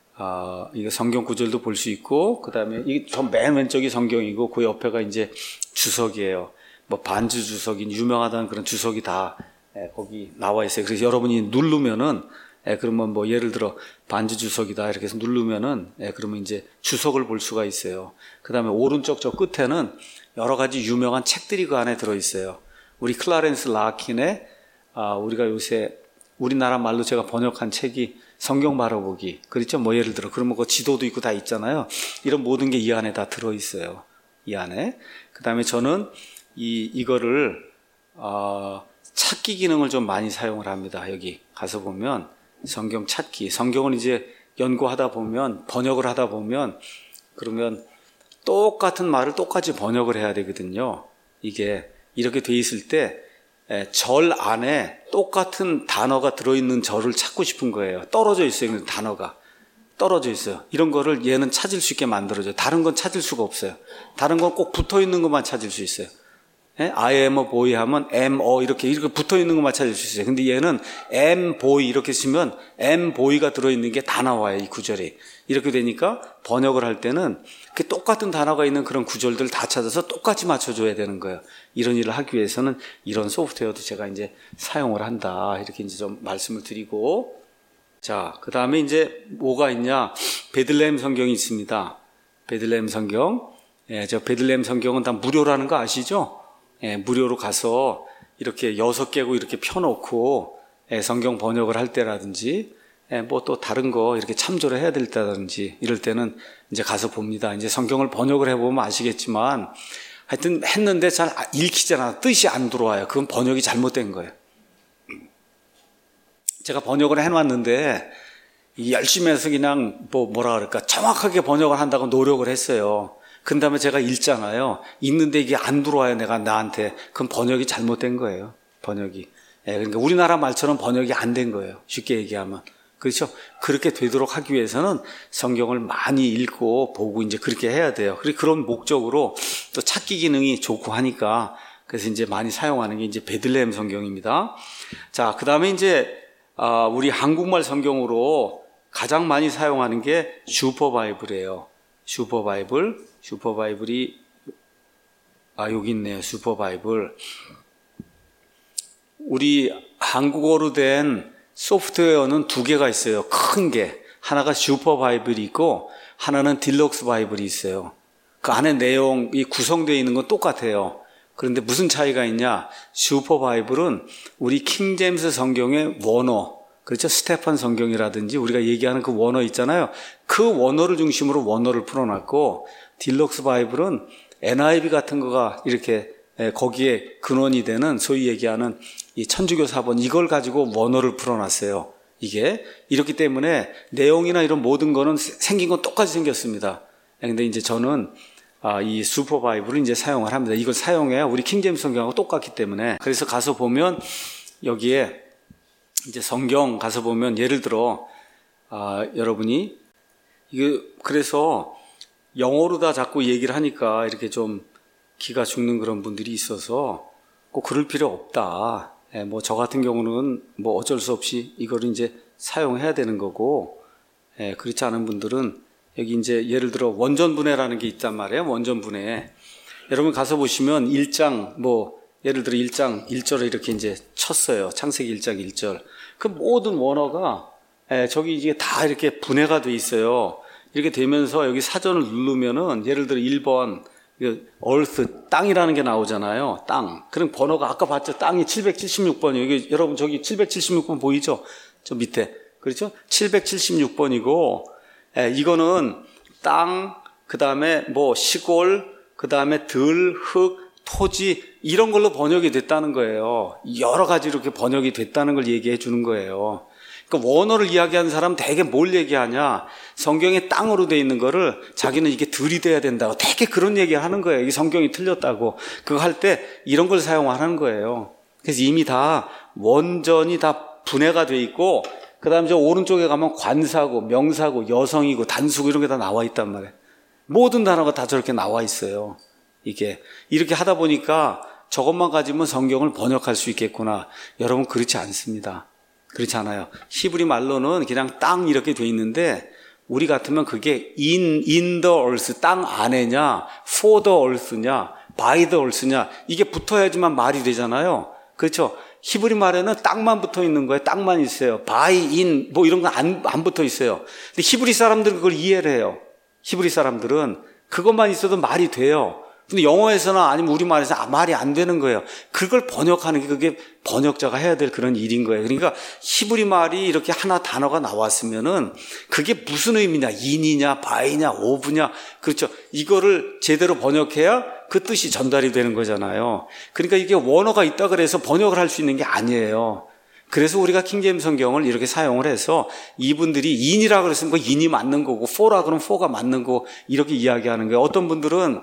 아, 이거 성경 구절도 볼 수 있고, 그 다음에 이 저 맨 왼쪽이 성경이고, 그 옆에가 이제 주석이에요. 뭐 반주 주석이 유명하다는 그런 주석이 다 예, 거기 나와 있어요. 그래서 여러분이 누르면은, 예, 그러면 뭐 예를 들어 반주 주석이다 이렇게 해서 누르면은, 예, 그러면 이제 주석을 볼 수가 있어요. 그 다음에 오른쪽 저 끝에는 여러 가지 유명한 책들이 그 안에 들어 있어요. 우리 클라렌스 라킨의 아, 우리가 요새 우리나라 말로 제가 번역한 책이 성경 바라보기. 그렇죠? 뭐 예를 들어 그러면 그 지도도 있고 다 있잖아요. 이런 모든 게 이 안에 다 들어 있어요. 이 안에. 그다음에 저는 이 이거를 어, 찾기 기능을 좀 많이 사용을 합니다. 여기 가서 보면 성경 찾기. 성경을 이제 연구하다 보면 번역을 하다 보면 그러면 똑같은 말을 똑같이 번역을 해야 되거든요. 이게 이렇게 돼 있을 때 절 안에 똑같은 단어가 들어있는 절을 찾고 싶은 거예요. 떨어져 있어요. 단어가 떨어져 있어요. 이런 거를 얘는 찾을 수 있게 만들어줘요. 다른 건 찾을 수가 없어요. 다른 건 꼭 붙어 있는 것만 찾을 수 있어요. 예? I am a boy 하면 am a 이렇게 이렇게 붙어 있는 것만 찾을 수 있어요. 근데 얘는 am boy 이렇게 쓰면 am boy가 들어있는 게 다 나와요. 이 구절이. 이렇게 되니까 번역을 할 때는 그 똑같은 단어가 있는 그런 구절들을 다 찾아서 똑같이 맞춰줘야 되는 거예요. 이런 일을 하기 위해서는 이런 소프트웨어도 제가 이제 사용을 한다. 이렇게 이제 좀 말씀을 드리고. 자, 그 다음에 이제 뭐가 있냐. 베들레헴 성경이 있습니다. 베들레헴 성경. 예, 저 베들레헴 성경은 다 무료라는 거 아시죠? 예, 무료로 가서 이렇게 여섯 개고 이렇게 펴놓고 예, 성경 번역을 할 때라든지 예, 뭐 또 다른 거 이렇게 참조를 해야 될 때라든지 이럴 때는 이제 가서 봅니다. 이제 성경을 번역을 해보면 아시겠지만 하여튼 했는데 잘 읽히잖아. 뜻이 안 들어와요. 그건 번역이 잘못된 거예요. 제가 번역을 해놨는데 열심히 해서 그냥 뭐 뭐라 그럴까 정확하게 번역을 한다고 노력을 했어요. 그 다음에 제가 읽잖아요. 읽는데 이게 안 들어와요. 내가 나한테. 그건 번역이 잘못된 거예요. 번역이. 예, 그러니까 우리나라 말처럼 번역이 안 된 거예요. 쉽게 얘기하면. 그렇죠? 그렇게 되도록 하기 위해서는 성경을 많이 읽고 보고 이제 그렇게 해야 돼요. 그리고 그런 목적으로 또 찾기 기능이 좋고 하니까 그래서 이제 많이 사용하는 게 이제 베들레헴 성경입니다. 자, 그 다음에 이제 아, 우리 한국말 성경으로 가장 많이 사용하는 게 슈퍼바이블이에요. 슈퍼바이블. 슈퍼바이블이 아, 여기 있네요. 슈퍼바이블. 우리 한국어로 된 소프트웨어는 두 개가 있어요. 큰 게. 하나가 슈퍼바이블이 있고 하나는 딜럭스 바이블이 있어요. 그 안에 내용이 구성되어 있는 건 똑같아요. 그런데 무슨 차이가 있냐? 슈퍼바이블은 우리 킹제임스 성경의 원어, 그렇죠? 스테판 성경이라든지 우리가 얘기하는 그 원어 있잖아요. 그 원어를 중심으로 원어를 풀어놨고 딜럭스 바이블은 엔아이브이 같은 거가 이렇게 거기에 근원이 되는 소위 얘기하는 이 천주교 사본 이걸 가지고 원어를 풀어놨어요. 이게 이렇기 때문에 내용이나 이런 모든 거는 생긴 건 똑같이 생겼습니다. 근데 이제 저는 아, 이 슈퍼바이블을 이제 사용을 합니다. 이걸 사용해야 우리 킹제임스 성경하고 똑같기 때문에. 그래서 가서 보면 여기에 이제 성경 가서 보면 예를 들어 아, 여러분이 이게 그래서 영어로 다 자꾸 얘기를 하니까 이렇게 좀 기가 죽는 그런 분들이 있어서 꼭 그럴 필요 없다. 예, 뭐 저 같은 경우는 뭐 어쩔 수 없이 이거를 이제 사용해야 되는 거고, 예, 그렇지 않은 분들은 여기 이제 예를 들어 원전분해라는 게 있단 말이에요. 원전분해. 여러분 가서 보시면 일 장 뭐 예를 들어 일 장 일 절을 이렇게 이제 쳤어요. 창세기 일 장 일 절. 그 모든 원어가 예, 저기 이제 다 이렇게 분해가 돼 있어요. 이렇게 되면서 여기 사전을 누르면은 예를 들어 일 번 earth, 땅이라는 게 나오잖아요. 땅. 그럼 번호가 아까 봤죠? 땅이 칠백칠십육 번이에요. 여기 여러분 저기 칠백칠십육 번 보이죠? 저 밑에. 그렇죠? 칠백칠십육 번이고 예, 이거는 땅, 그다음에 뭐 시골, 그다음에 들, 흙, 토지 이런 걸로 번역이 됐다는 거예요. 여러 가지 이렇게 번역이 됐다는 걸 얘기해 주는 거예요. 그러니까 원어를 이야기하는 사람 되게 뭘 얘기하냐? 성경에 땅으로 돼 있는 거를 자기는 이게 들이 돼야 된다고 되게 그런 얘기 하는 거예요. 이 성경이 틀렸다고. 그거 할 때 이런 걸 사용하는 거예요. 그래서 이미 다 원전이 다 분해가 돼 있고, 그 다음에 저 오른쪽에 가면 관사고, 명사고, 여성이고, 단수고 이런 게 다 나와 있단 말이에요. 모든 단어가 다 저렇게 나와 있어요. 이게. 이렇게 하다 보니까 저것만 가지면 성경을 번역할 수 있겠구나. 여러분, 그렇지 않습니다. 그렇지 않아요. 히브리 말로는 그냥 땅 이렇게 돼 있는데 우리 같으면 그게 in, in the earth, 땅 안에냐, for the earth냐, by the earth냐 이게 붙어야지만 말이 되잖아요. 그렇죠? 히브리 말에는 땅만 붙어 있는 거예요. 땅만 있어요. by, in 뭐 이런 건 안, 안 붙어 있어요. 근데 히브리 사람들은 그걸 이해를 해요. 히브리 사람들은 그것만 있어도 말이 돼요. 근데 영어에서나 아니면 우리말에서 아, 말이 안 되는 거예요. 그걸 번역하는 게 그게 번역자가 해야 될 그런 일인 거예요. 그러니까 히브리 말이 이렇게 하나 단어가 나왔으면은 그게 무슨 의미냐, 인이냐, 바이냐, 오브냐, 그렇죠. 이거를 제대로 번역해야 그 뜻이 전달이 되는 거잖아요. 그러니까 이게 원어가 있다 그래서 번역을 할 수 있는 게 아니에요. 그래서 우리가 킹제임스 성경을 이렇게 사용을 해서 이분들이 인이라 그랬으면 그 인이 맞는 거고 for라 그러면 for가 맞는 거고 이렇게 이야기하는 거예요. 어떤 분들은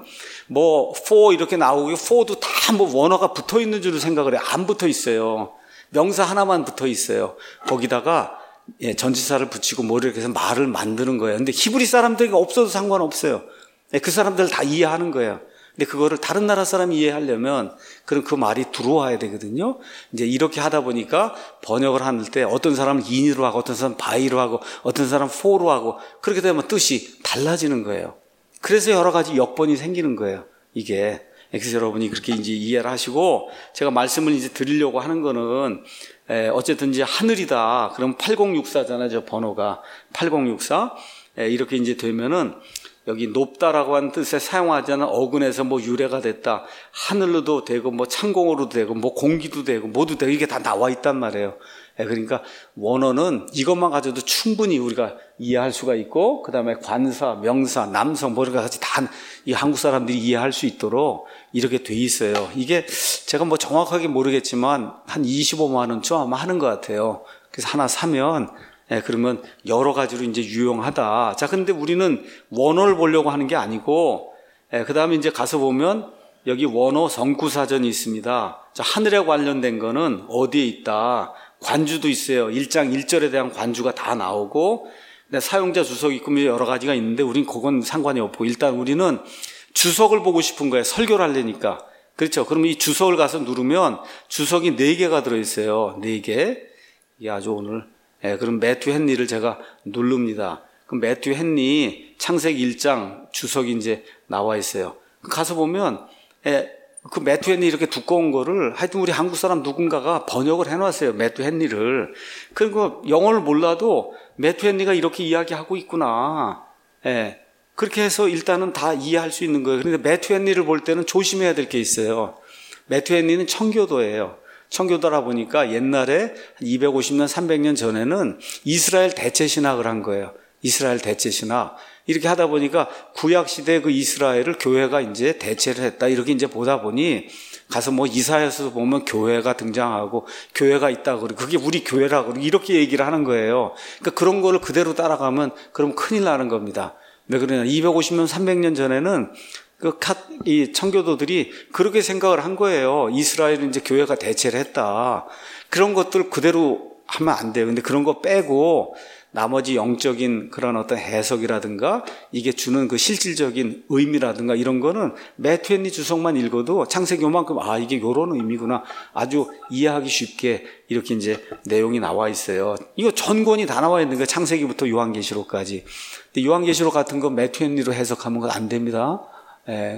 뭐 for 이렇게 나오고 for도 다 뭐 원어가 붙어 있는 줄로 생각을 해요. 안 붙어 있어요. 명사 하나만 붙어 있어요. 거기다가 예, 전치사를 붙이고 뭐 이렇게 해서 말을 만드는 거예요. 근데 히브리 사람들이 없어도 상관없어요. 예, 그 사람들 다 이해하는 거예요. 근데 그거를 다른 나라 사람이 이해하려면 그럼 그 말이 들어와야 되거든요. 이제 이렇게 하다 보니까 번역을 할 때 어떤 사람은 in으로 하고 어떤 사람은 by로 하고 어떤 사람은 for로 하고 그렇게 되면 뜻이 달라지는 거예요. 그래서 여러 가지 역번이 생기는 거예요. 이게. 그래서 여러분이 그렇게 이제 이해를 하시고 제가 말씀을 이제 드리려고 하는 거는 에, 어쨌든 이제 하늘이다. 그럼 팔공육사잖아요. 저 번호가 팔공육사. 에, 이렇게 이제 되면은 여기 높다라고 하는 뜻에 사용하지 않은 어근에서 뭐 유래가 됐다. 하늘로도 되고 뭐 창공으로도 되고 뭐 공기도 되고 모두 되고 이게 다 나와 있단 말이에요. 그러니까 원어는 이것만 가져도 충분히 우리가 이해할 수가 있고 그다음에 관사, 명사, 남성 뭐 이런 같이 다 이 한국 사람들이 이해할 수 있도록 이렇게 돼 있어요. 이게 제가 뭐 정확하게 모르겠지만 한 이십오만 원쯤 아마 하는 것 같아요. 그래서 하나 사면 예, 그러면 여러 가지로 이제 유용하다. 자, 근데 우리는 원어를 보려고 하는 게 아니고, 예, 그 다음에 이제 가서 보면 여기 원어 성구사전이 있습니다. 자, 하늘에 관련된 거는 어디에 있다. 관주도 있어요. 일 장 일 절에 대한 관주가 다 나오고, 사용자 주석이 있고 여러 가지가 있는데 우린 그건 상관이 없고, 일단 우리는 주석을 보고 싶은 거예요. 설교를 하려니까. 그렇죠. 그러면 이 주석을 가서 누르면 주석이 네 개가 들어있어요. 네 개. 이게 아주 오늘 예, 그럼 매튜 헨리를 제가 누릅니다. 그럼 매튜 헨리 창세기 일 장 주석이 이제 나와 있어요. 가서 보면 예, 그 매튜 헨리 이렇게 두꺼운 거를 하여튼 우리 한국 사람 누군가가 번역을 해놨어요. 매튜 헨리를. 그리고 영어를 몰라도 매튜 헨리가 이렇게 이야기하고 있구나. 예, 그렇게 해서 일단은 다 이해할 수 있는 거예요. 그런데 매튜 헨리를 볼 때는 조심해야 될 게 있어요. 매튜 헨리는 청교도예요. 청교도라 보니까 옛날에 이백오십 년, 삼백 년 전에는 이스라엘 대체 신학을 한 거예요. 이스라엘 대체 신학. 이렇게 하다 보니까 구약 시대 그 이스라엘을 교회가 이제 대체를 했다. 이렇게 이제 보다 보니 가서 뭐 이사야서도 보면 교회가 등장하고 교회가 있다고 그러고 그게 우리 교회라고 이렇게 얘기를 하는 거예요. 그러니까 그런 거를 그대로 따라가면 그럼 큰일 나는 겁니다. 왜 그러냐? 이백오십 년, 삼백 년 전에는 그, 이 청교도들이 그렇게 생각을 한 거예요. 이스라엘은 이제 교회가 대체를 했다. 그런 것들 그대로 하면 안 돼요. 근데 그런 거 빼고 나머지 영적인 그런 어떤 해석이라든가 이게 주는 그 실질적인 의미라든가 이런 거는 매튜 헨리 주석만 읽어도 창세기 요만큼 아 이게 요런 의미구나 아주 이해하기 쉽게 이렇게 이제 내용이 나와 있어요. 이거 전권이 다 나와 있는 거예요. 창세기부터 요한계시록까지. 근데 요한계시록 같은 거 매튜 헨리로 해석하면 그건 안 됩니다. 예,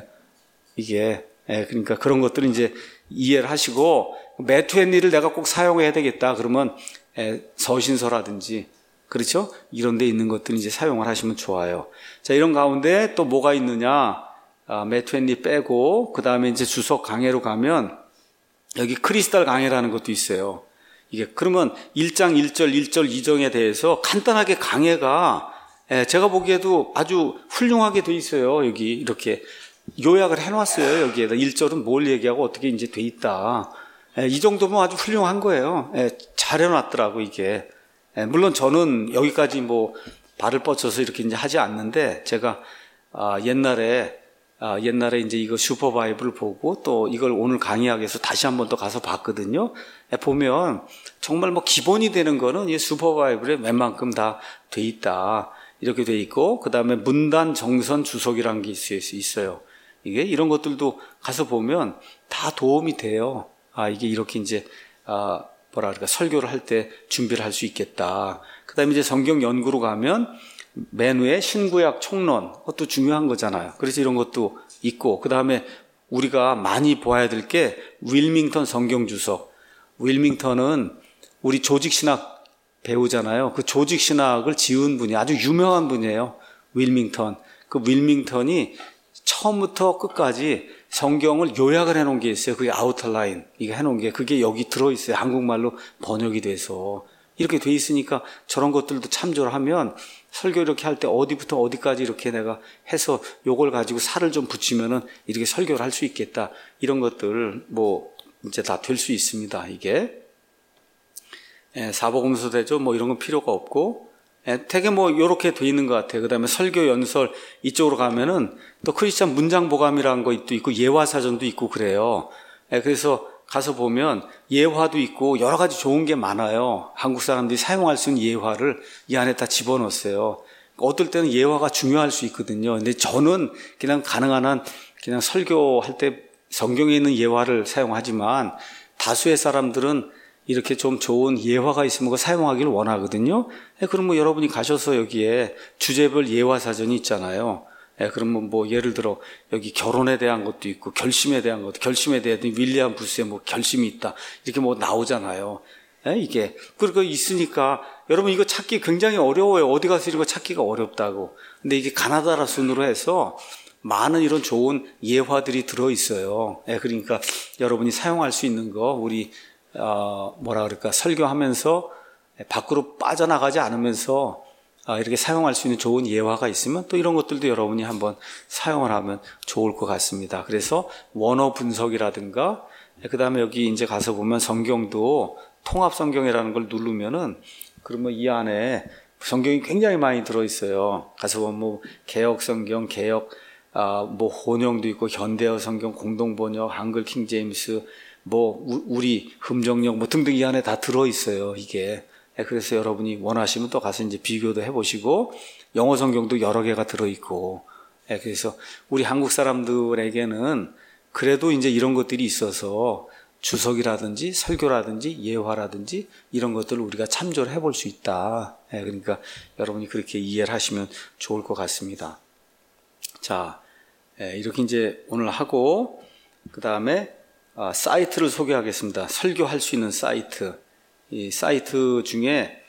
이게 예, 그러니까 그런 것들은 이제 이해를 하시고 매튜 헨리를 내가 꼭 사용해야 되겠다 그러면 예, 서신서라든지 그렇죠? 이런 데 있는 것들은 이제 사용을 하시면 좋아요. 자, 이런 가운데 또 뭐가 있느냐? 아, 매튜 헨리 빼고 그 다음에 이제 주석 강해로 가면 여기 크리스탈 강해라는 것도 있어요. 이게 그러면 일 장 일 절 일 절 이 절에 대해서 간단하게 강해가 예, 제가 보기에도 아주 훌륭하게 돼 있어요. 여기 이렇게 요약을 해놨어요. 여기에다 일 절은 뭘 얘기하고 어떻게 이제 돼 있다. 예, 이 정도면 아주 훌륭한 거예요. 예, 잘 해놨더라고 이게. 예, 물론 저는 여기까지 뭐 발을 뻗쳐서 이렇게 이제 하지 않는데 제가 아, 옛날에 아, 옛날에 이제 이거 슈퍼바이블을 보고 또 이걸 오늘 강의하기 위해서 다시 한 번 더 가서 봤거든요. 예, 보면 정말 뭐 기본이 되는 거는 이 슈퍼바이블에 웬만큼 다 돼 있다. 이렇게 돼 있고 그 다음에 문단 정선 주석이라는 게 있어요. 이게 이런 것들도 가서 보면 다 도움이 돼요. 아 이게 이렇게 이제 아 뭐라 그럴까 설교를 할 때 준비를 할 수 있겠다. 그 다음에 이제 성경 연구로 가면 맨 위에 신구약 총론 그것도 중요한 거잖아요. 그래서 이런 것도 있고 그 다음에 우리가 많이 보아야 될 게 윌밍턴 성경 주석. 윌밍턴은 우리 조직신학 배우잖아요. 그 조직신학을 지은 분이 아주 유명한 분이에요. 윌밍턴. 그 윌밍턴이 처음부터 끝까지 성경을 요약을 해놓은 게 있어요. 그게 아우터라인. 이게 해놓은 게 그게 여기 들어있어요. 한국말로 번역이 돼서. 이렇게 돼 있으니까 저런 것들도 참조를 하면 설교 이렇게 할 때 어디부터 어디까지 이렇게 내가 해서 요걸 가지고 살을 좀 붙이면은 이렇게 설교를 할 수 있겠다. 이런 것들 뭐 이제 다 될 수 있습니다. 이게. 예, 사복음서 대조 뭐 이런 건 필요가 없고 예, 되게 뭐 요렇게 돼 있는 것 같아요. 그 다음에 설교 연설 이쪽으로 가면은 또 크리스찬 문장 보감이라는 것도 있고 예화 사전도 있고 그래요. 예, 그래서 가서 보면 예화도 있고 여러 가지 좋은 게 많아요. 한국 사람들이 사용할 수 있는 예화를 이 안에 다 집어넣었어요. 어떨 때는 예화가 중요할 수 있거든요. 근데 저는 그냥 가능한 한 그냥 설교할 때 성경에 있는 예화를 사용하지만 다수의 사람들은 이렇게 좀 좋은 예화가 있으면 그거 사용하기를 원하거든요. 예, 그럼 뭐 여러분이 가셔서 여기에 주제별 예화 사전이 있잖아요. 예, 그러면 뭐 예를 들어 여기 결혼에 대한 것도 있고 결심에 대한 것도 결심에 대한 윌리엄 부스의 뭐 결심이 있다 이렇게 뭐 나오잖아요. 예, 이게 그리고 있으니까 여러분 이거 찾기 굉장히 어려워요. 어디 가서 이런 거 찾기가 어렵다고. 근데 이게 가나다라 순으로 해서 많은 이런 좋은 예화들이 들어 있어요. 예, 그러니까 여러분이 사용할 수 있는 거 우리 어, 뭐라 그럴까 설교하면서 밖으로 빠져나가지 않으면서 아, 이렇게 사용할 수 있는 좋은 예화가 있으면 또 이런 것들도 여러분이 한번 사용을 하면 좋을 것 같습니다. 그래서 원어 분석이라든가 그 다음에 여기 이제 가서 보면 성경도 통합 성경이라는 걸 누르면은 그러면 이 안에 성경이 굉장히 많이 들어있어요. 가서 보면 뭐 개역 성경, 개역 아, 뭐 혼용도 있고 현대어 성경, 공동 번역, 한글 킹 제임스 뭐 우리 흠정역 뭐 등등 이 안에 다 들어있어요. 이게 그래서 여러분이 원하시면 또 가서 이제 비교도 해보시고 영어 성경도 여러 개가 들어있고 그래서 우리 한국 사람들에게는 그래도 이제 이런 것들이 있어서 주석이라든지 설교라든지 예화라든지 이런 것들을 우리가 참조를 해볼 수 있다. 그러니까 여러분이 그렇게 이해를 하시면 좋을 것 같습니다. 자, 이렇게 이제 오늘 하고 그 다음에 아, 사이트를 소개하겠습니다. 설교할 수 있는 사이트. 이 사이트 중에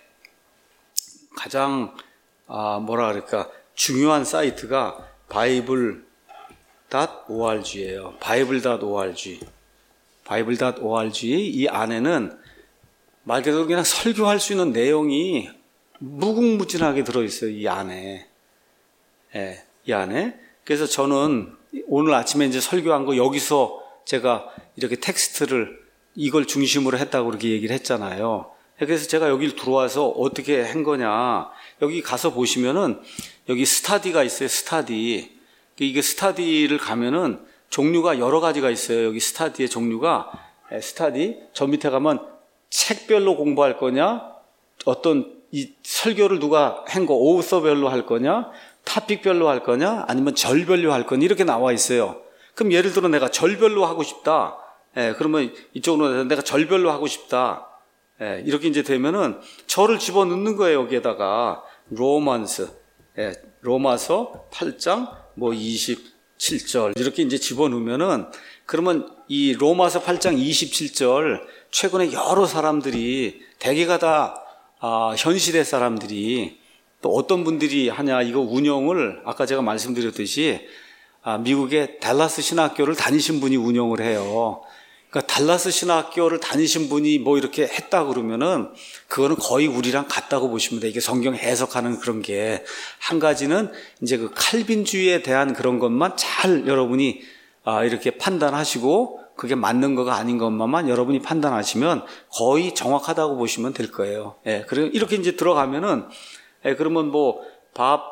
가장 아, 뭐라 그럴까 중요한 사이트가 바이블 닷 오알지예요. 바이블 닷 오알지. 바이블 닷 오알지 이 안에는 말 그대로 그냥 설교할 수 있는 내용이 무궁무진하게 들어있어요. 이 안에. 예, 이 안에. 그래서 저는 오늘 아침에 이제 설교한 거 여기서 제가 이렇게 텍스트를 이걸 중심으로 했다고 그렇게 얘기를 했잖아요. 그래서 제가 여기 들어와서 어떻게 한 거냐. 여기 가서 보시면은 여기 스타디가 있어요. 스타디. 이게 스타디를 가면은 종류가 여러 가지가 있어요. 여기 스타디의 종류가 스타디. 저 밑에 가면 책별로 공부할 거냐, 어떤 이 설교를 누가 한 거, 오서별로 할 거냐, 타픽별로 할 거냐, 아니면 절별로 할 거냐, 이렇게 나와 있어요. 그럼 예를 들어 내가 절별로 하고 싶다. 예, 그러면 이쪽으로 내가 절별로 하고 싶다. 예, 이렇게 이제 되면은 절을 집어 넣는 거예요, 여기에다가. 로만스, 예, 로마서 팔 장 뭐 이십칠 절 이렇게 이제 집어 넣으면은, 그러면 이 로마서 팔 장 이십칠 절 최근에 여러 사람들이 대개가 다 아, 현 시대 사람들이 또 어떤 분들이 하냐, 이거 운영을 아까 제가 말씀드렸듯이 아, 미국의 달라스 신학교를 다니신 분이 운영을 해요. 그러니까 달라스 신학교를 다니신 분이 뭐 이렇게 했다 그러면은 그거는 거의 우리랑 같다고 보시면 돼요. 이게 성경 해석하는 그런 게, 한 가지는 이제 그 칼빈주의에 대한 그런 것만 잘 여러분이 아, 이렇게 판단하시고 그게 맞는 거가 아닌 것만 여러분이 판단하시면 거의 정확하다고 보시면 될 거예요. 예, 그리고 이렇게 이제 들어가면은, 예, 그러면 뭐 밥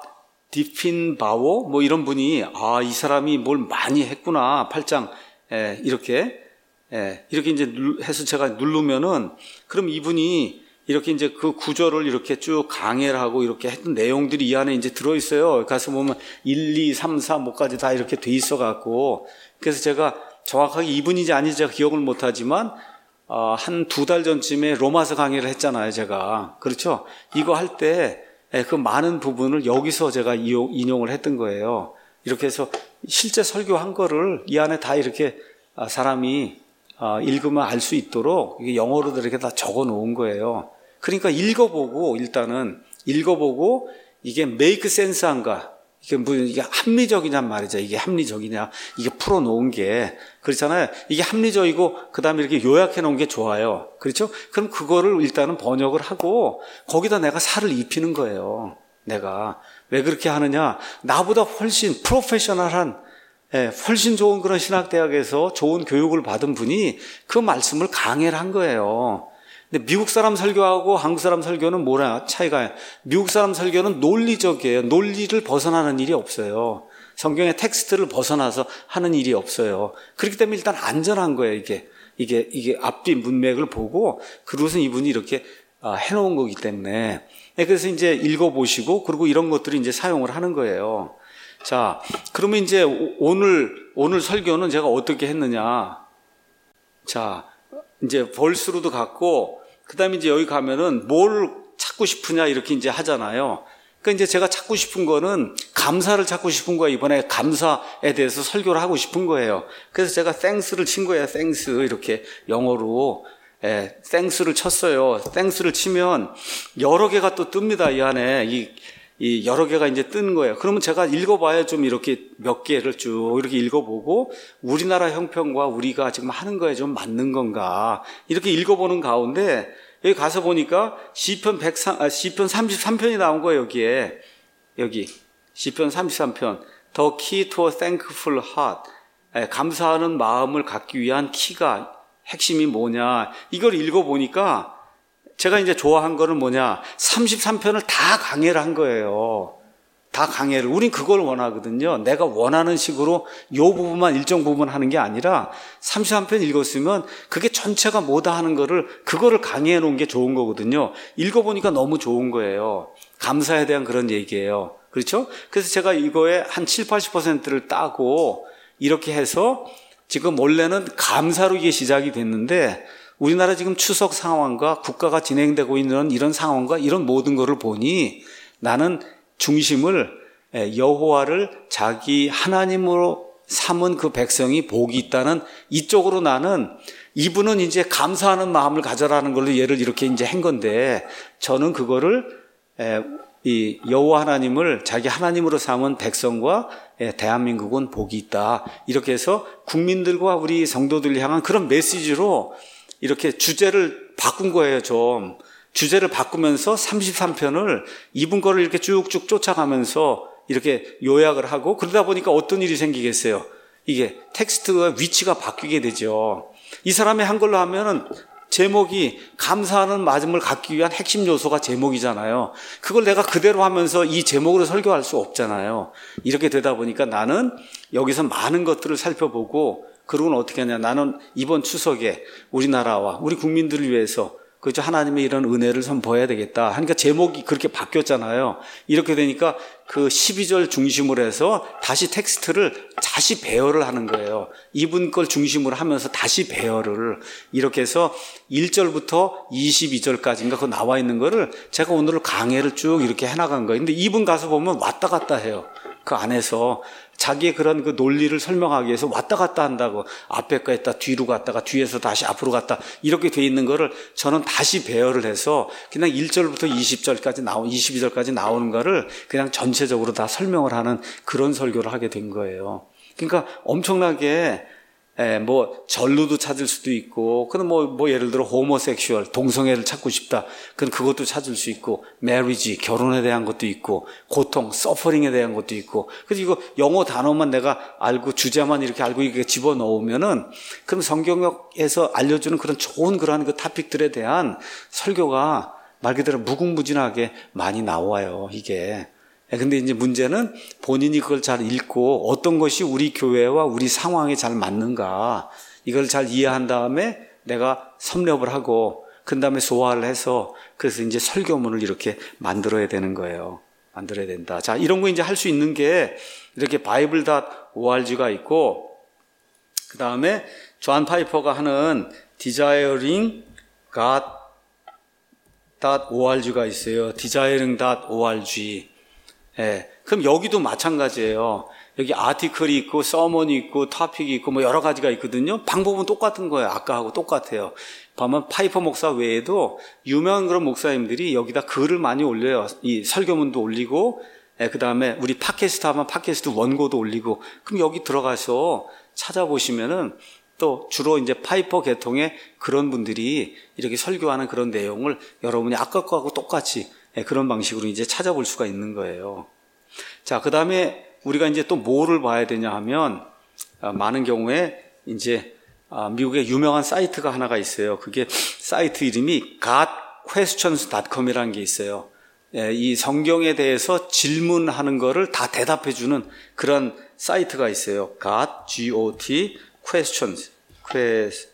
디핀바오 뭐 이런 분이 아, 이 사람이 뭘 많이 했구나, 팔 장 예, 이렇게 예, 이렇게 이제 해서 제가 누르면은, 그럼 이분이 이렇게 이제 그 구절을 이렇게 쭉 강해를 하고 이렇게 했던 내용들이 이 안에 이제 들어있어요. 가서 보면 일, 이, 삼, 사 뭐까지 다 이렇게 돼 있어갖고, 그래서 제가 정확하게 이분인지 아닌지 제가 기억을 못하지만, 어, 한 두 달 전쯤에 로마서 강의를 했잖아요, 제가. 그렇죠? 이거 할 때, 예, 그 많은 부분을 여기서 제가 인용을 했던 거예요. 이렇게 해서 실제 설교한 거를 이 안에 다 이렇게 사람이 읽으면 알 수 있도록 이게 영어로도 이렇게 다 적어 놓은 거예요. 그러니까 읽어보고, 일단은 읽어보고 이게 make sense 한가, 이게 뭐 이게 합리적이냔 말이죠. 이게 합리적이냐, 이게 풀어 놓은 게 그렇잖아요. 이게 합리적이고 그 다음에 이렇게 요약해 놓은 게 좋아요. 그렇죠? 그럼 그거를 일단은 번역을 하고 거기다 내가 살을 입히는 거예요. 내가 왜 그렇게 하느냐, 나보다 훨씬 프로페셔널한, 예, 훨씬 좋은 그런 신학대학에서 좋은 교육을 받은 분이 그 말씀을 강해를 한 거예요. 근데 미국 사람 설교하고 한국 사람 설교는 뭐라 차이가, 미국 사람 설교는 논리적이에요. 논리를 벗어나는 일이 없어요. 성경의 텍스트를 벗어나서 하는 일이 없어요. 그렇기 때문에 일단 안전한 거예요. 이게 이게 이게 앞뒤 문맥을 보고 그것은 이분이 이렇게 해놓은 거기 때문에. 그래서 이제 읽어보시고 그리고 이런 것들을 이제 사용을 하는 거예요. 자, 그러면 이제 오늘 오늘 설교는 제가 어떻게 했느냐. 자, 이제 벌스로도 갔고, 그 다음에 이제 여기 가면은 뭘 찾고 싶으냐 이렇게 이제 하잖아요. 그러니까 이제 제가 찾고 싶은 거는 감사를 찾고 싶은 거예요. 이번에 감사에 대해서 설교를 하고 싶은 거예요. 그래서 제가 thanks를 친 거예요. thanks 이렇게 영어로. 예, thanks를 쳤어요. thanks를 치면 여러 개가 또 뜹니다. 이 안에 이, 이 여러 개가 이제 뜨는 거예요. 그러면 제가 읽어봐야 좀 이렇게 몇 개를 쭉 이렇게 읽어보고 우리나라 형편과 우리가 지금 하는 거에 좀 맞는 건가 이렇게 읽어보는 가운데 여기 가서 보니까 시편 백삼, 아, 시편 삼십삼 편이 나온 거예요. 여기에 여기 시편 삼십삼 편 The key to a thankful heart, 예, 감사하는 마음을 갖기 위한 키가 핵심이 뭐냐 이걸 읽어보니까 제가 이제 좋아한 거는 뭐냐, 삼십삼 편을 다 강해를 한 거예요. 다 강해를. 우린 그걸 원하거든요. 내가 원하는 식으로 요 부분만 일정 부분 하는 게 아니라 삼십삼 편 읽었으면 그게 전체가 뭐다 하는 거를, 그거를 강의해 놓은 게 좋은 거거든요. 읽어보니까 너무 좋은 거예요. 감사에 대한 그런 얘기예요. 그렇죠? 그래서 제가 이거에 한 칠, 팔십 퍼센트를 따고 이렇게 해서 지금 원래는 감사로 이게 시작이 됐는데 우리나라 지금 추석 상황과 국가가 진행되고 있는 이런 상황과 이런 모든 것을 보니 나는 중심을 여호와를 자기 하나님으로 삼은 그 백성이 복이 있다는 이쪽으로, 나는 이분은 이제 감사하는 마음을 가져라는 걸로 얘를 이렇게 이제 한 건데, 저는 그거를 이 여호와 하나님을 자기 하나님으로 삼은 백성과 대한민국은 복이 있다 이렇게 해서 국민들과 우리 성도들 향한 그런 메시지로 이렇게 주제를 바꾼 거예요. 좀 주제를 바꾸면서 삼십삼 편을 이분 거를 이렇게 쭉쭉 쫓아가면서 이렇게 요약을 하고, 그러다 보니까 어떤 일이 생기겠어요? 이게 텍스트가 위치가 바뀌게 되죠. 이 사람이 한 걸로 하면은 제목이 감사하는 마음을 갖기 위한 핵심 요소가 제목이잖아요. 그걸 내가 그대로 하면서 이 제목으로 설교할 수 없잖아요. 이렇게 되다 보니까 나는 여기서 많은 것들을 살펴보고, 그러고는 어떻게 하냐, 나는 이번 추석에 우리나라와 우리 국민들을 위해서 그죠? 하나님의 이런 은혜를 선포해야 되겠다. 그러니까 제목이 그렇게 바뀌었잖아요. 이렇게 되니까 그 십이 절 중심으로 해서 다시 텍스트를 다시 배열을 하는 거예요. 이분 걸 중심으로 하면서 다시 배열을 이렇게 해서 일 절부터 이십이 절까지인가 그거 나와 있는 거를 제가 오늘 강해를 쭉 이렇게 해나간 거예요. 근데 이분 가서 보면 왔다 갔다 해요. 그 안에서 자기의 그런 그 논리를 설명하기 위해서 왔다 갔다 한다고 앞에 거 했다 뒤로 갔다가 뒤에서 다시 앞으로 갔다 이렇게 돼 있는 거를 저는 다시 배열을 해서 그냥 일 절부터 이십 절까지 나오 이십이 절까지 나오는 거를 그냥 전체적으로 다 설명을 하는 그런 설교를 하게 된 거예요. 그러니까 엄청나게 예, 뭐 전루도 찾을 수도 있고, 그럼 뭐, 뭐 예를 들어 호모섹슈얼 동성애를 찾고 싶다. 그럼 그것도 찾을 수 있고, 메리지 결혼에 대한 것도 있고, 고통 서퍼링에 대한 것도 있고. 그래서 이거 영어 단어만 내가 알고 주제만 이렇게 알고 이렇게 집어 넣으면은 그럼 성경에서 알려주는 그런 좋은 그러한 그 토픽들에 대한 설교가 말 그대로 무궁무진하게 많이 나와요. 이게. 근데 이제 문제는 본인이 그걸 잘 읽고 어떤 것이 우리 교회와 우리 상황에 잘 맞는가 이걸 잘 이해한 다음에 내가 섭렵을 하고 그 다음에 소화를 해서 그래서 이제 설교문을 이렇게 만들어야 되는 거예요. 만들어야 된다. 자, 이런 거 이제 할 수 있는 게 이렇게 바이블 닷 오알지가 있고 그 다음에 존 파이퍼가 하는 Desiring God .org가 있어요. Desiring .org. 예. 그럼 여기도 마찬가지예요. 여기 아티클이 있고, 서먼이 있고, 토픽이 있고, 뭐 여러 가지가 있거든요. 방법은 똑같은 거예요. 아까하고 똑같아요. 보면 파이퍼 목사 외에도 유명한 그런 목사님들이 여기다 글을 많이 올려요. 이 설교문도 올리고, 예, 그 다음에 우리 팟캐스트 하면 팟캐스트 원고도 올리고, 그럼 여기 들어가서 찾아보시면은 또 주로 이제 파이퍼 계통의 그런 분들이 이렇게 설교하는 그런 내용을 여러분이 아까 거하고 똑같이 그런 방식으로 이제 찾아볼 수가 있는 거예요. 자, 그 다음에 우리가 이제 또 뭐를 봐야 되냐 하면, 많은 경우에 이제 미국의 유명한 사이트가 하나가 있어요. 그게 사이트 이름이 got questions 닷 컴이라는 게 있어요. 이 성경에 대해서 질문하는 거를 다 대답해주는 그런 사이트가 있어요. got, G-O-T, questions, ques,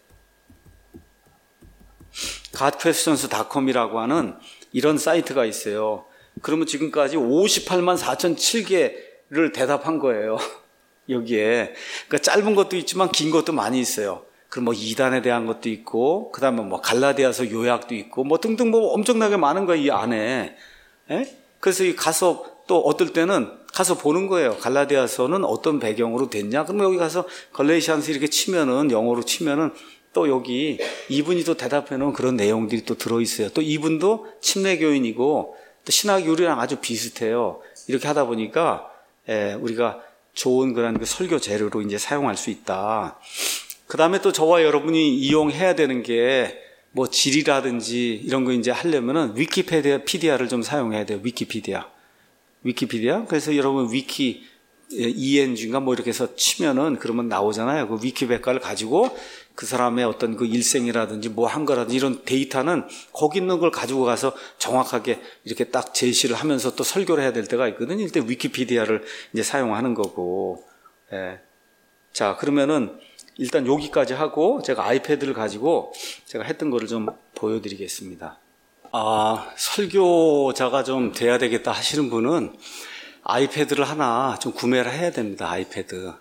got questions 닷 컴이라고 하는 이런 사이트가 있어요. 그러면 지금까지 오십팔만 사천칠 개를 대답한 거예요. 여기에. 그러니까 짧은 것도 있지만 긴 것도 많이 있어요. 그럼 뭐 이단에 대한 것도 있고, 그 다음에 뭐 갈라디아서 요약도 있고, 뭐 등등 뭐 엄청나게 많은 거예요, 이 안에. 에? 그래서 이 가서 또 어떨 때는 가서 보는 거예요. 갈라디아서는 어떤 배경으로 됐냐? 그럼 여기 가서 갈레이시안스 이렇게 치면은, 영어로 치면은 또 여기 이분이 또 대답해 놓은 그런 내용들이 또 들어있어요. 또 이분도 침례교인이고 또 신학교리랑 아주 비슷해요. 이렇게 하다 보니까 예, 우리가 좋은 그런 그 설교 재료로 이제 사용할 수 있다. 그 다음에 또 저와 여러분이 이용해야 되는 게 뭐 질이라든지 이런 거 이제 하려면은 위키피디아를 좀 사용해야 돼요. 위키피디아. 위키피디아. 그래서 여러분 위키 이엔지인가 뭐 이렇게 해서 치면은 그러면 나오잖아요. 그 위키백과를 가지고 그 사람의 어떤 그 일생이라든지 뭐 한 거라든지 이런 데이터는 거기 있는 걸 가지고 가서 정확하게 이렇게 딱 제시를 하면서 또 설교를 해야 될 때가 있거든요. 이때 위키피디아를 이제 사용하는 거고. 예. 자, 그러면은 일단 여기까지 하고 제가 아이패드를 가지고 제가 했던 거를 좀 보여드리겠습니다. 아, 설교자가 좀 돼야 되겠다 하시는 분은 아이패드를 하나 좀 구매를 해야 됩니다. 아이패드.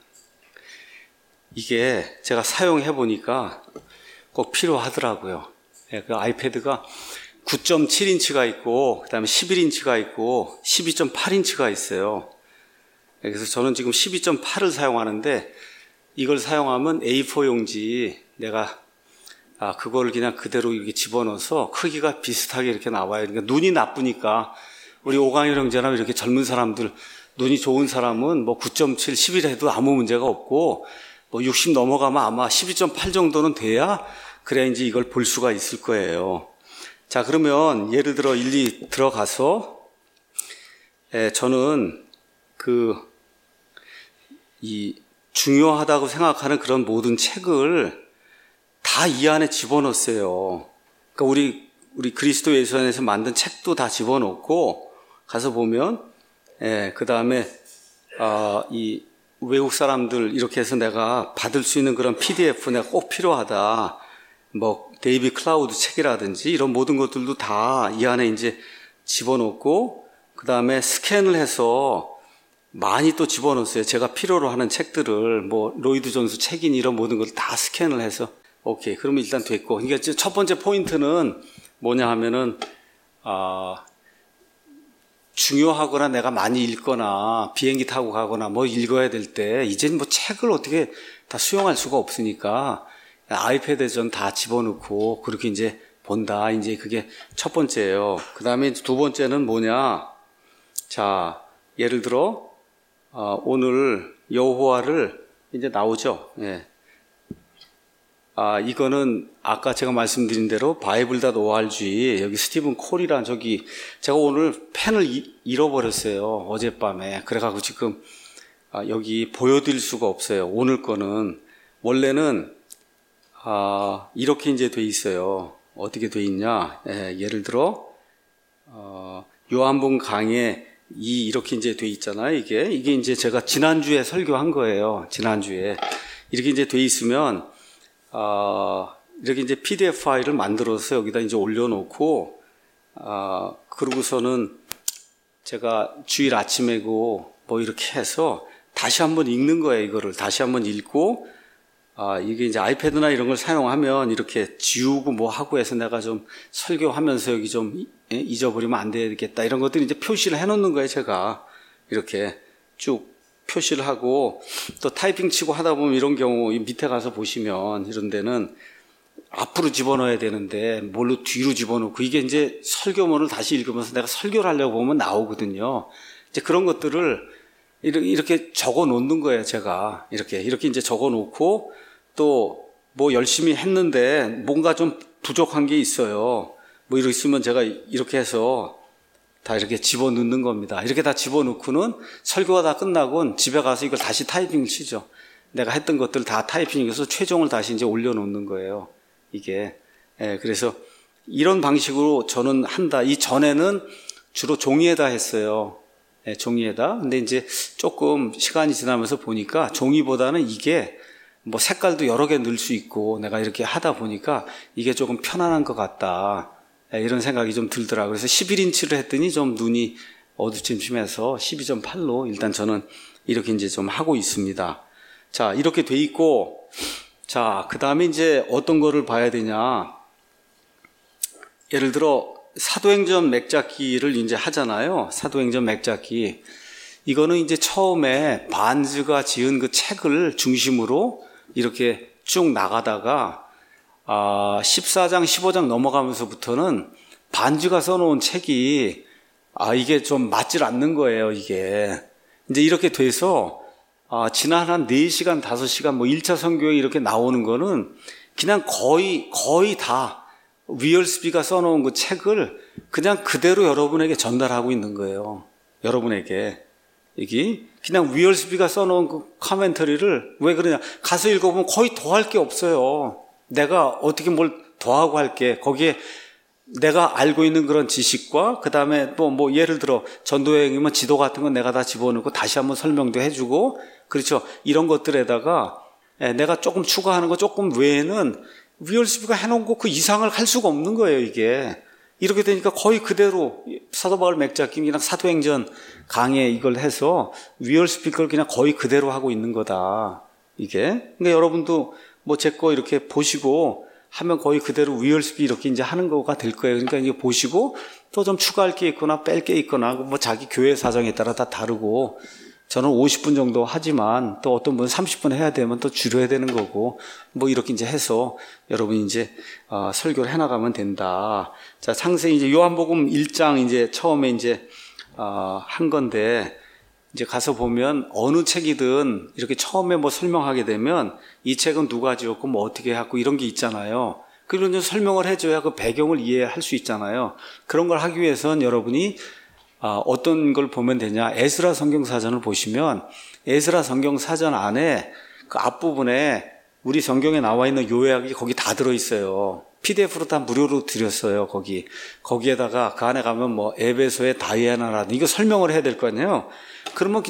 이게 제가 사용해 보니까 꼭 필요하더라고요. 예, 그 아이패드가 구 점 칠 인치가 있고, 그 다음에 십일 인치가 있고, 십이 점 팔 인치가 있어요. 예, 그래서 저는 지금 십이 점 팔을 사용하는데, 이걸 사용하면 에이 사 용지, 내가, 아, 그걸 그냥 그대로 이렇게 집어넣어서 크기가 비슷하게 이렇게 나와요. 그러니까 눈이 나쁘니까, 우리 오강일 형제나 이렇게 젊은 사람들, 눈이 좋은 사람은 뭐 구 점 칠, 십일 해도 아무 문제가 없고, 뭐 육십 넘어가면 아마 십이 점 팔 정도는 돼야 그래야 이제 이걸 볼 수가 있을 거예요. 자, 그러면 예를 들어 일리 들어가서 에, 저는 그 이 중요하다고 생각하는 그런 모든 책을 다 이 안에 집어넣었어요. 그러니까 우리 우리 그리스도 예수 안에서 만든 책도 다 집어넣고 가서 보면 에, 그 다음에 아, 이 외국 사람들 이렇게 해서 내가 받을 수 있는 그런 피디에프 내가 꼭 필요하다. 뭐 데이비 클라우드 책이라든지 이런 모든 것들도 다 이 안에 이제 집어넣고 그 다음에 스캔을 해서 많이 또 집어넣었어요. 제가 필요로 하는 책들을 뭐 로이드 존스 책인 이런 모든 걸 다 스캔을 해서 오케이 그러면 일단 됐고. 그러니까 첫 번째 포인트는 뭐냐 하면은 아 중요하거나 내가 많이 읽거나 비행기 타고 가거나 뭐 읽어야 될 때 이제는 뭐 책을 어떻게 다 수용할 수가 없으니까 아이패드에 전 다 집어넣고 그렇게 이제 본다. 이제 그게 첫 번째예요. 그 다음에 두 번째는 뭐냐? 자, 예를 들어 어, 오늘 여호와를 이제 나오죠. 예. 아, 이거는 아까 제가 말씀드린 대로 바이블.org 여기 스티븐 콜이란 저기 제가 오늘 펜을 이, 잃어버렸어요. 어젯밤에. 그래가지고 지금 아, 여기 보여드릴 수가 없어요. 오늘 거는 원래는 아, 이렇게 이제 돼 있어요. 어떻게 돼 있냐? 예, 예를 들어 어, 요한복음 강에 이 이렇게 이제 돼 있잖아요. 이게 이게 이제 제가 지난주에 설교한 거예요. 지난주에 이렇게 이제 돼 있으면 어, 이렇게 이제 피디에프 파일을 만들어서 여기다 이제 올려놓고 어, 그러고서는 제가 주일 아침에고 뭐 이렇게 해서 다시 한번 읽는 거예요. 이거를 다시 한번 읽고 아, 이게 이제 아이패드나 이런 걸 사용하면 이렇게 지우고 뭐 하고 해서 내가 좀 설교하면서 여기 좀 잊어버리면 안 되겠다. 이런 것들 이제 표시를 해 놓는 거예요, 제가. 이렇게 쭉 표시를 하고 또 타이핑 치고 하다 보면 이런 경우 밑에 가서 보시면 이런 데는 앞으로 집어넣어야 되는데 뭘로 뒤로 집어넣고 이게 이제 설교문을 다시 읽으면서 내가 설교를 하려고 보면 나오거든요. 이제 그런 것들을 이렇게 적어 놓는 거예요, 제가. 이렇게, 이렇게 이제 적어 놓고 또 뭐 열심히 했는데 뭔가 좀 부족한 게 있어요. 뭐 이렇게 있으면 제가 이렇게 해서 다 이렇게 집어 넣는 겁니다. 이렇게 다 집어 넣고는 설교가 다 끝나곤 집에 가서 이걸 다시 타이핑 치죠. 내가 했던 것들 다 타이핑해서 최종을 다시 이제 올려 놓는 거예요. 이게. 예, 그래서 이런 방식으로 저는 한다. 이 전에는 주로 종이에다 했어요. 네, 종이에다. 근데 이제 조금 시간이 지나면서 보니까 종이보다는 이게 뭐 색깔도 여러 개 넣을 수 있고 내가 이렇게 하다 보니까 이게 조금 편안한 것 같다. 네, 이런 생각이 좀 들더라고요. 그래서 십일 인치를 했더니 좀 눈이 어두침침해서 십이 점 팔로 일단 저는 이렇게 이제 좀 하고 있습니다. 자, 이렇게 돼 있고, 자, 그 다음에 이제 어떤 거를 봐야 되냐. 예를 들어, 사도행전 맥잡기를 이제 하잖아요. 사도행전 맥잡기. 이거는 이제 처음에 반즈가 지은 그 책을 중심으로 이렇게 쭉 나가다가, 아, 십사 장, 십오 장 넘어가면서부터는 반즈가 써놓은 책이, 아, 이게 좀 맞질 않는 거예요, 이게. 이제 이렇게 돼서, 아, 지난 한 네 시간, 다섯 시간, 뭐 일 차 선교에 이렇게 나오는 거는 그냥 거의, 거의 다 위얼스비가 써놓은 그 책을 그냥 그대로 여러분에게 전달하고 있는 거예요. 여러분에게. 이게 그냥 위얼스비가 써놓은 그 커멘터리를 왜 그러냐. 가서 읽어보면 거의 더할 게 없어요. 내가 어떻게 뭘 더하고 할게. 거기에 내가 알고 있는 그런 지식과 그 다음에 또 뭐 예를 들어 전도여행이면 지도 같은 건 내가 다 집어넣고 다시 한번 설명도 해주고 그렇죠. 이런 것들에다가 내가 조금 추가하는 거 조금 외에는 위얼스비가 해놓은 거 그 이상을 할 수가 없는 거예요, 이게. 이렇게 되니까 거의 그대로 사도 바울 맥잡기 그냥 사도행전 강에 이걸 해서 위얼스비 걸 그냥 거의 그대로 하고 있는 거다. 이게. 그러니까 여러분도 뭐 제 거 이렇게 보시고 하면 거의 그대로 위얼스비 이렇게 이제 하는 거가 될 거예요. 그러니까 이제 보시고 또 좀 추가할 게 있거나 뺄 게 있거나 뭐 자기 교회 사정에 따라 다 다르고 저는 오십 분 정도 하지만 또 어떤 분은 삼십 분 해야 되면 또 줄여야 되는 거고 뭐 이렇게 이제 해서 여러분이 이제 어, 설교를 해나가면 된다. 자, 상세히 이제 요한복음 일 장 이제 처음에 이제 어, 한 건데 이제 가서 보면 어느 책이든 이렇게 처음에 뭐 설명하게 되면 이 책은 누가 지었고 뭐 어떻게 했고 이런 게 있잖아요. 그런 설명을 해줘야 그 배경을 이해할 수 있잖아요. 그런 걸 하기 위해서는 여러분이 아, 어떤 걸 보면 되냐. 에스라 성경사전을 보시면 에스라 성경사전 안에 그 앞부분에 우리 성경에 나와 있는 요약이 거기 다 들어있어요. 피디에프로 다 무료로 드렸어요. 거기. 거기에다가 그 안에 가면 뭐 에베소의 다이애나라든지 이거 설명을 해야 될 거 아니에요. 그러면 그냥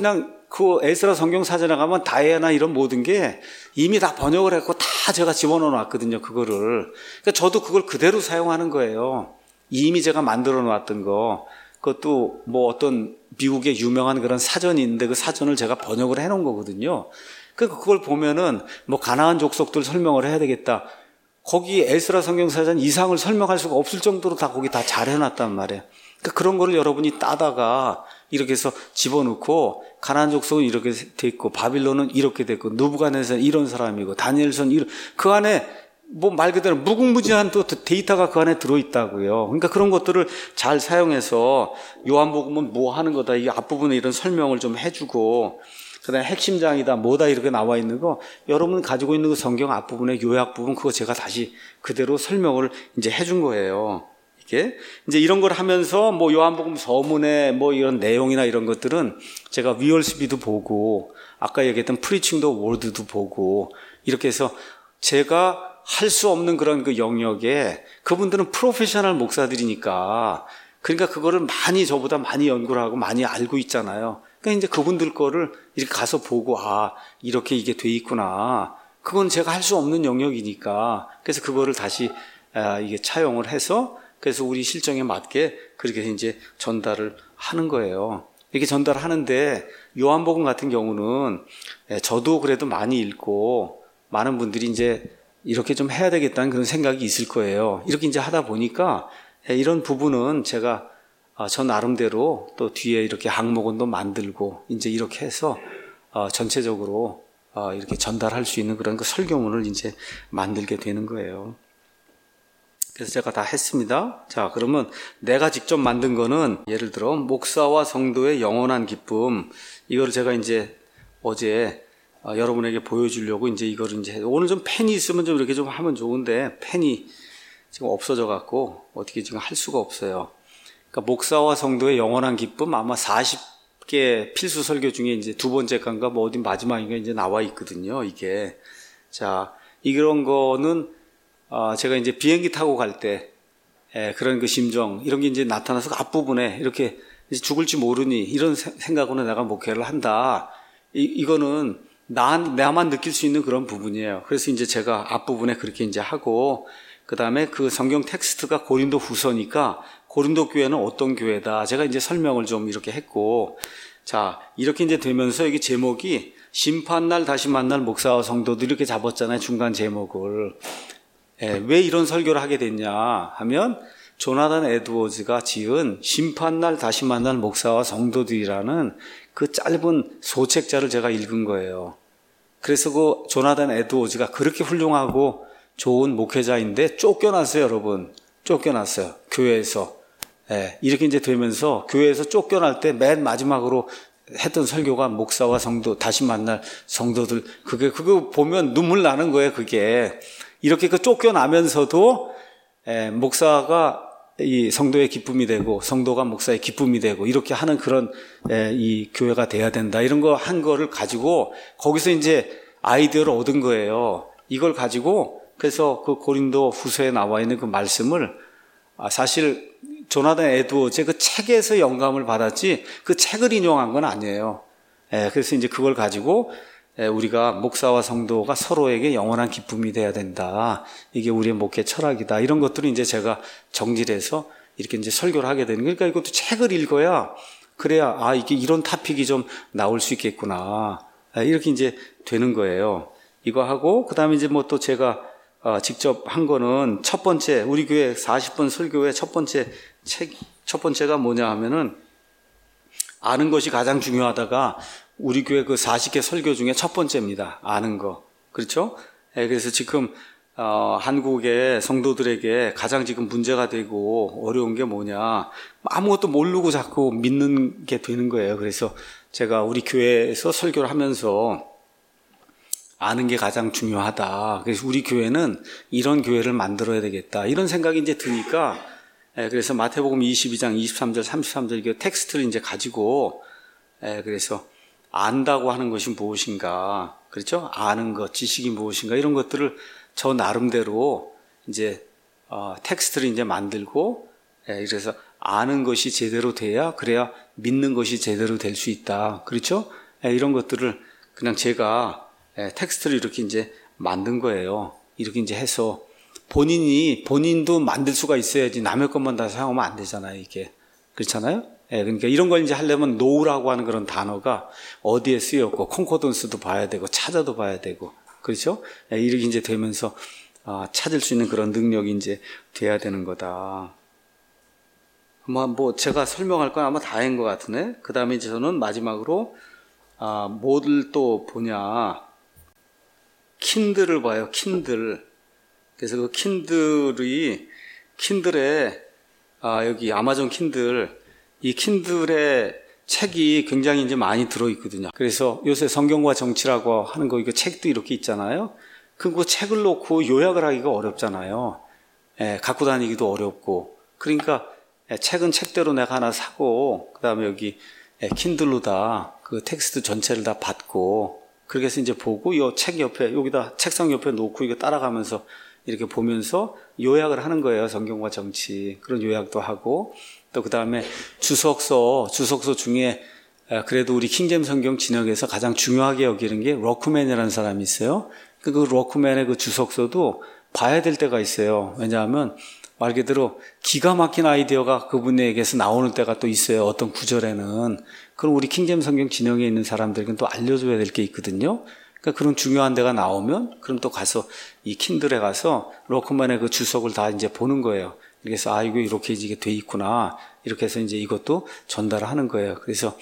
그 에스라 성경 사전에 가면 다이애나 이런 모든 게 이미 다 번역을 했고 다 제가 집어넣어 놨거든요, 그거를. 그러니까 저도 그걸 그대로 사용하는 거예요. 이미 제가 만들어 놨던 거. 그것도 뭐 어떤 미국의 유명한 그런 사전이 있는데 그 사전을 제가 번역을 해 놓은 거거든요. 그러니까 그걸 보면은 뭐 가나안 족속들 설명을 해야 되겠다. 거기 에스라 성경사전 이상을 설명할 수가 없을 정도로 다 거기 다 잘 해놨단 말이에요. 그러니까 그런 거를 여러분이 따다가 이렇게 해서 집어넣고 가나안 족속은 이렇게 돼 있고 바빌론은 이렇게 됐고 느부갓네살은 이런 사람이고 다니엘서는 이런 그 안에 뭐 말 그대로 무궁무진한 또 데이터가 그 안에 들어있다고요. 그러니까 그런 것들을 잘 사용해서 요한복음은 뭐 하는 거다 이 앞부분에 이런 설명을 좀 해주고 그다음에 핵심장이다 뭐다 이렇게 나와 있는 거 여러분 가지고 있는 그 성경 앞부분의 요약 부분 그거 제가 다시 그대로 설명을 이제 해준 거예요. 이게 이제 이런 걸 하면서 뭐 요한복음 서문의 뭐 이런 내용이나 이런 것들은 제가 위얼스비도 보고 아까 얘기했던 프리칭 더 월드도 보고 이렇게 해서 제가 할 수 없는 그런 그 영역에 그분들은 프로페셔널 목사들이니까 그러니까 그거를 많이 저보다 많이 연구를 하고 많이 알고 있잖아요. 그러니까 이제 그분들 거를 이렇게 가서 보고 아 이렇게 이게 돼 있구나. 그건 제가 할 수 없는 영역이니까 그래서 그거를 다시 아, 이게 차용을 해서 그래서 우리 실정에 맞게 그렇게 이제 전달을 하는 거예요. 이렇게 전달하는데 요한복음 같은 경우는 저도 그래도 많이 읽고 많은 분들이 이제 이렇게 좀 해야 되겠다는 그런 생각이 있을 거예요. 이렇게 이제 하다 보니까 이런 부분은 제가 저 나름대로 또 뒤에 이렇게 항목은도 만들고 이제 이렇게 해서 전체적으로 이렇게 전달할 수 있는 그런 그 설교문을 이제 만들게 되는 거예요. 그래서 제가 다 했습니다. 자, 그러면 내가 직접 만든 거는 예를 들어 목사와 성도의 영원한 기쁨 이거를 제가 이제 어제 아, 여러분에게 보여주려고 이제 이거를 이제 오늘 좀 펜이 있으면 좀 이렇게 좀 하면 좋은데 펜이 지금 없어져 갖고 어떻게 지금 할 수가 없어요. 그러니까 목사와 성도의 영원한 기쁨 아마 사십 개 필수 설교 중에 이제 두 번째 간가 뭐 어디 마지막인가 이제 나와 있거든요. 이게 자 이런 거는 아, 제가 이제 비행기 타고 갈 때 예, 그런 그 심정 이런 게 이제 나타나서 그 앞부분에 이렇게 이제 죽을지 모르니 이런 생각으로 내가 목회를 한다. 이 이거는 나, 나만 느낄 수 있는 그런 부분이에요. 그래서 이제 제가 앞부분에 그렇게 이제 하고, 그 다음에 그 성경 텍스트가 고린도 후서니까 고린도 교회는 어떤 교회다. 제가 이제 설명을 좀 이렇게 했고, 자, 이렇게 이제 되면서 여기 제목이 심판날 다시 만날 목사와 성도들 이렇게 잡았잖아요. 중간 제목을. 예, 왜 이런 설교를 하게 됐냐 하면, 조나단 에드워즈가 지은 심판날 다시 만날 목사와 성도들이라는 그 짧은 소책자를 제가 읽은 거예요. 그래서 그 조나단 에드워즈가 그렇게 훌륭하고 좋은 목회자인데 쫓겨났어요, 여러분. 쫓겨났어요. 교회에서. 예, 이렇게 이제 되면서 교회에서 쫓겨날 때 맨 마지막으로 했던 설교가 목사와 성도, 다시 만날 성도들. 그게, 그거 보면 눈물 나는 거예요, 그게. 이렇게 그 쫓겨나면서도, 예, 목사가 이 성도의 기쁨이 되고 성도가 목사의 기쁨이 되고 이렇게 하는 그런 에, 이 교회가 돼야 된다 이런 거 한 거를 가지고 거기서 이제 아이디어를 얻은 거예요. 이걸 가지고 그래서 그 고린도 후서에 나와 있는 그 말씀을 아, 사실 조나단 에드워즈의 그 책에서 영감을 받았지 그 책을 인용한 건 아니에요. 에, 그래서 이제 그걸 가지고 에, 우리가 목사와 성도가 서로에게 영원한 기쁨이 돼야 된다. 이게 우리의 목회 철학이다. 이런 것들을 이제 제가 정리를 해서 이렇게 이제 설교를 하게 되는 거니까 이것도 책을 읽어야 그래야 아 이게 이런 토픽이 좀 나올 수 있겠구나. 아, 이렇게 이제 되는 거예요. 이거 하고 그다음에 이제 뭐 또 제가 어, 직접 한 거는 첫 번째 우리 교회 사십 분 설교의 첫 번째 책 첫 번째가 뭐냐 하면은 아는 것이 가장 중요하다가 우리 교회 그 사십 개 설교 중에 첫 번째입니다. 아는 거. 그렇죠? 네, 그래서 지금, 어, 한국의 성도들에게 가장 지금 문제가 되고 어려운 게 뭐냐. 아무것도 모르고 자꾸 믿는 게 되는 거예요. 그래서 제가 우리 교회에서 설교를 하면서 아는 게 가장 중요하다. 그래서 우리 교회는 이런 교회를 만들어야 되겠다. 이런 생각이 이제 드니까, 예, 그래서 마태복음 이십이 장 이십삼 절, 삼십삼 절 이 텍스트를 이제 가지고, 예, 그래서 안다고 하는 것이 무엇인가, 그렇죠? 아는 것, 지식이 무엇인가 이런 것들을 저 나름대로 이제 어, 텍스트를 이제 만들고, 예, 그래서 아는 것이 제대로 돼야 그래야 믿는 것이 제대로 될 수 있다, 그렇죠? 예, 이런 것들을 그냥 제가 예, 텍스트를 이렇게 이제 만든 거예요. 이렇게 이제 해서 본인이 본인도 만들 수가 있어야지 남의 것만 다 사용하면 안 되잖아요. 이게 그렇잖아요. 예, 그러니까 이런 걸 이제 하려면 노우라고 하는 그런 단어가 어디에 쓰였고 콘코던스도 봐야 되고 찾아도 봐야 되고 그렇죠. 예, 이렇게 이제 되면서 아, 찾을 수 있는 그런 능력이 이제 돼야 되는 거다. 아마 뭐 제가 설명할 건 아마 다인 것 같으네. 그 다음에 이제 저는 마지막으로 아, 뭐를 또 보냐. 킨들을 봐요. 킨들. 그래서 그 킨들이 킨들에 아, 여기 아마존 킨들 이 킨들에 책이 굉장히 이제 많이 들어있거든요. 그래서 요새 성경과 정치라고 하는 거 이거 책도 이렇게 있잖아요. 그 책을 놓고 요약을 하기가 어렵잖아요. 예, 갖고 다니기도 어렵고. 그러니까 예, 책은 책대로 내가 하나 사고 그 다음에 여기 예, 킨들로 다 그 텍스트 전체를 다 받고 그렇게 해서 이제 보고 이 책 옆에 여기다 책상 옆에 놓고 이거 따라가면서 이렇게 보면서 요약을 하는 거예요. 성경과 정치 그런 요약도 하고 또 그 다음에 주석서 주석서 중에 예, 그래도 우리 킹제임 성경 진역에서 가장 중요하게 여기는 게 로크맨이라는 사람이 있어요. 그 로크맨의 그 주석서도 봐야 될 때가 있어요. 왜냐하면 말 그대로 기가 막힌 아이디어가 그분에게서 나오는 때가 또 있어요. 어떤 구절에는. 그럼 우리 킹제임 성경 진영에 있는 사람들에게는 또 알려줘야 될 게 있거든요. 그러니까 그런 중요한 데가 나오면 그럼 또 가서 이 킨들에 가서 로크만의 그 주석을 다 이제 보는 거예요. 그래서 아 이거 이렇게 이게 돼 있구나. 이렇게 해서 이제 이것도 전달을 하는 거예요. 그래서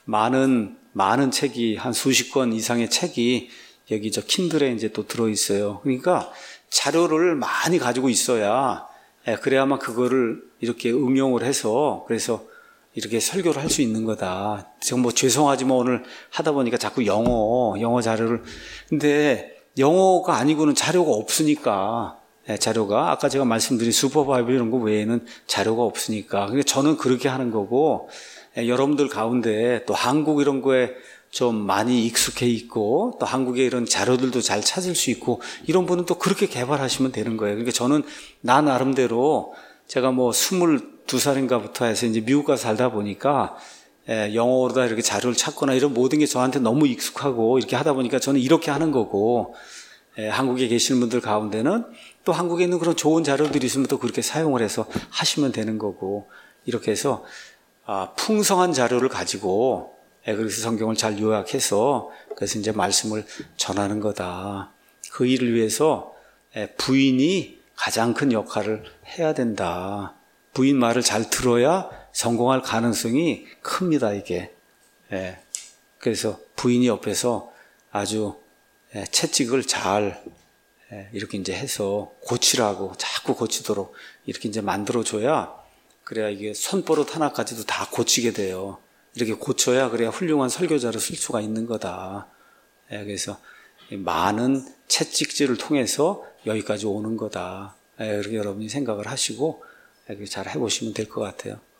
많은 많은 책이 한 수십 권 이상의 책이 여기 저 킨들에 이제 또 들어 있어요. 그러니까 자료를 많이 가지고 있어야 예, 그래야만 그거를 이렇게 응용을 해서 그래서 이렇게 설교를 할 수 있는 거다. 지금 뭐 죄송하지만 오늘 하다 보니까 자꾸 영어, 영어 자료를 근데 영어가 아니고는 자료가 없으니까 예, 자료가 아까 제가 말씀드린 슈퍼바이블 이런 거 외에는 자료가 없으니까 그러니까 저는 그렇게 하는 거고 예, 여러분들 가운데 또 한국 이런 거에 좀 많이 익숙해 있고 또 한국의 이런 자료들도 잘 찾을 수 있고 이런 분은 또 그렇게 개발하시면 되는 거예요. 그러니까 저는 나 나름대로 제가 뭐 스물두 살인가부터 해서 이제 미국 가서 살다 보니까 예, 영어로 다 이렇게 자료를 찾거나 이런 모든 게 저한테 너무 익숙하고 이렇게 하다 보니까 저는 이렇게 하는 거고 예, 한국에 계시는 분들 가운데는 또 한국에 있는 그런 좋은 자료들이 있으면 또 그렇게 사용을 해서 하시면 되는 거고 이렇게 해서 아, 풍성한 자료를 가지고 예, 그래서 성경을 잘 요약해서 그래서 이제 말씀을 전하는 거다. 그 일을 위해서 예, 부인이 가장 큰 역할을 해야 된다. 부인 말을 잘 들어야 성공할 가능성이 큽니다, 이게. 예, 그래서 부인이 옆에서 아주 예, 채찍을 잘 예, 이렇게 이제 해서 고치라고 자꾸 고치도록 이렇게 이제 만들어줘야 그래야 이게 손버릇 하나까지도 다 고치게 돼요. 이렇게 고쳐야 그래야 훌륭한 설교자를 쓸 수가 있는 거다. 예, 그래서 많은 채찍질을 통해서 여기까지 오는 거다. 예, 그렇게 여러분이 생각을 하시고 예, 잘 해보시면 될 것 같아요.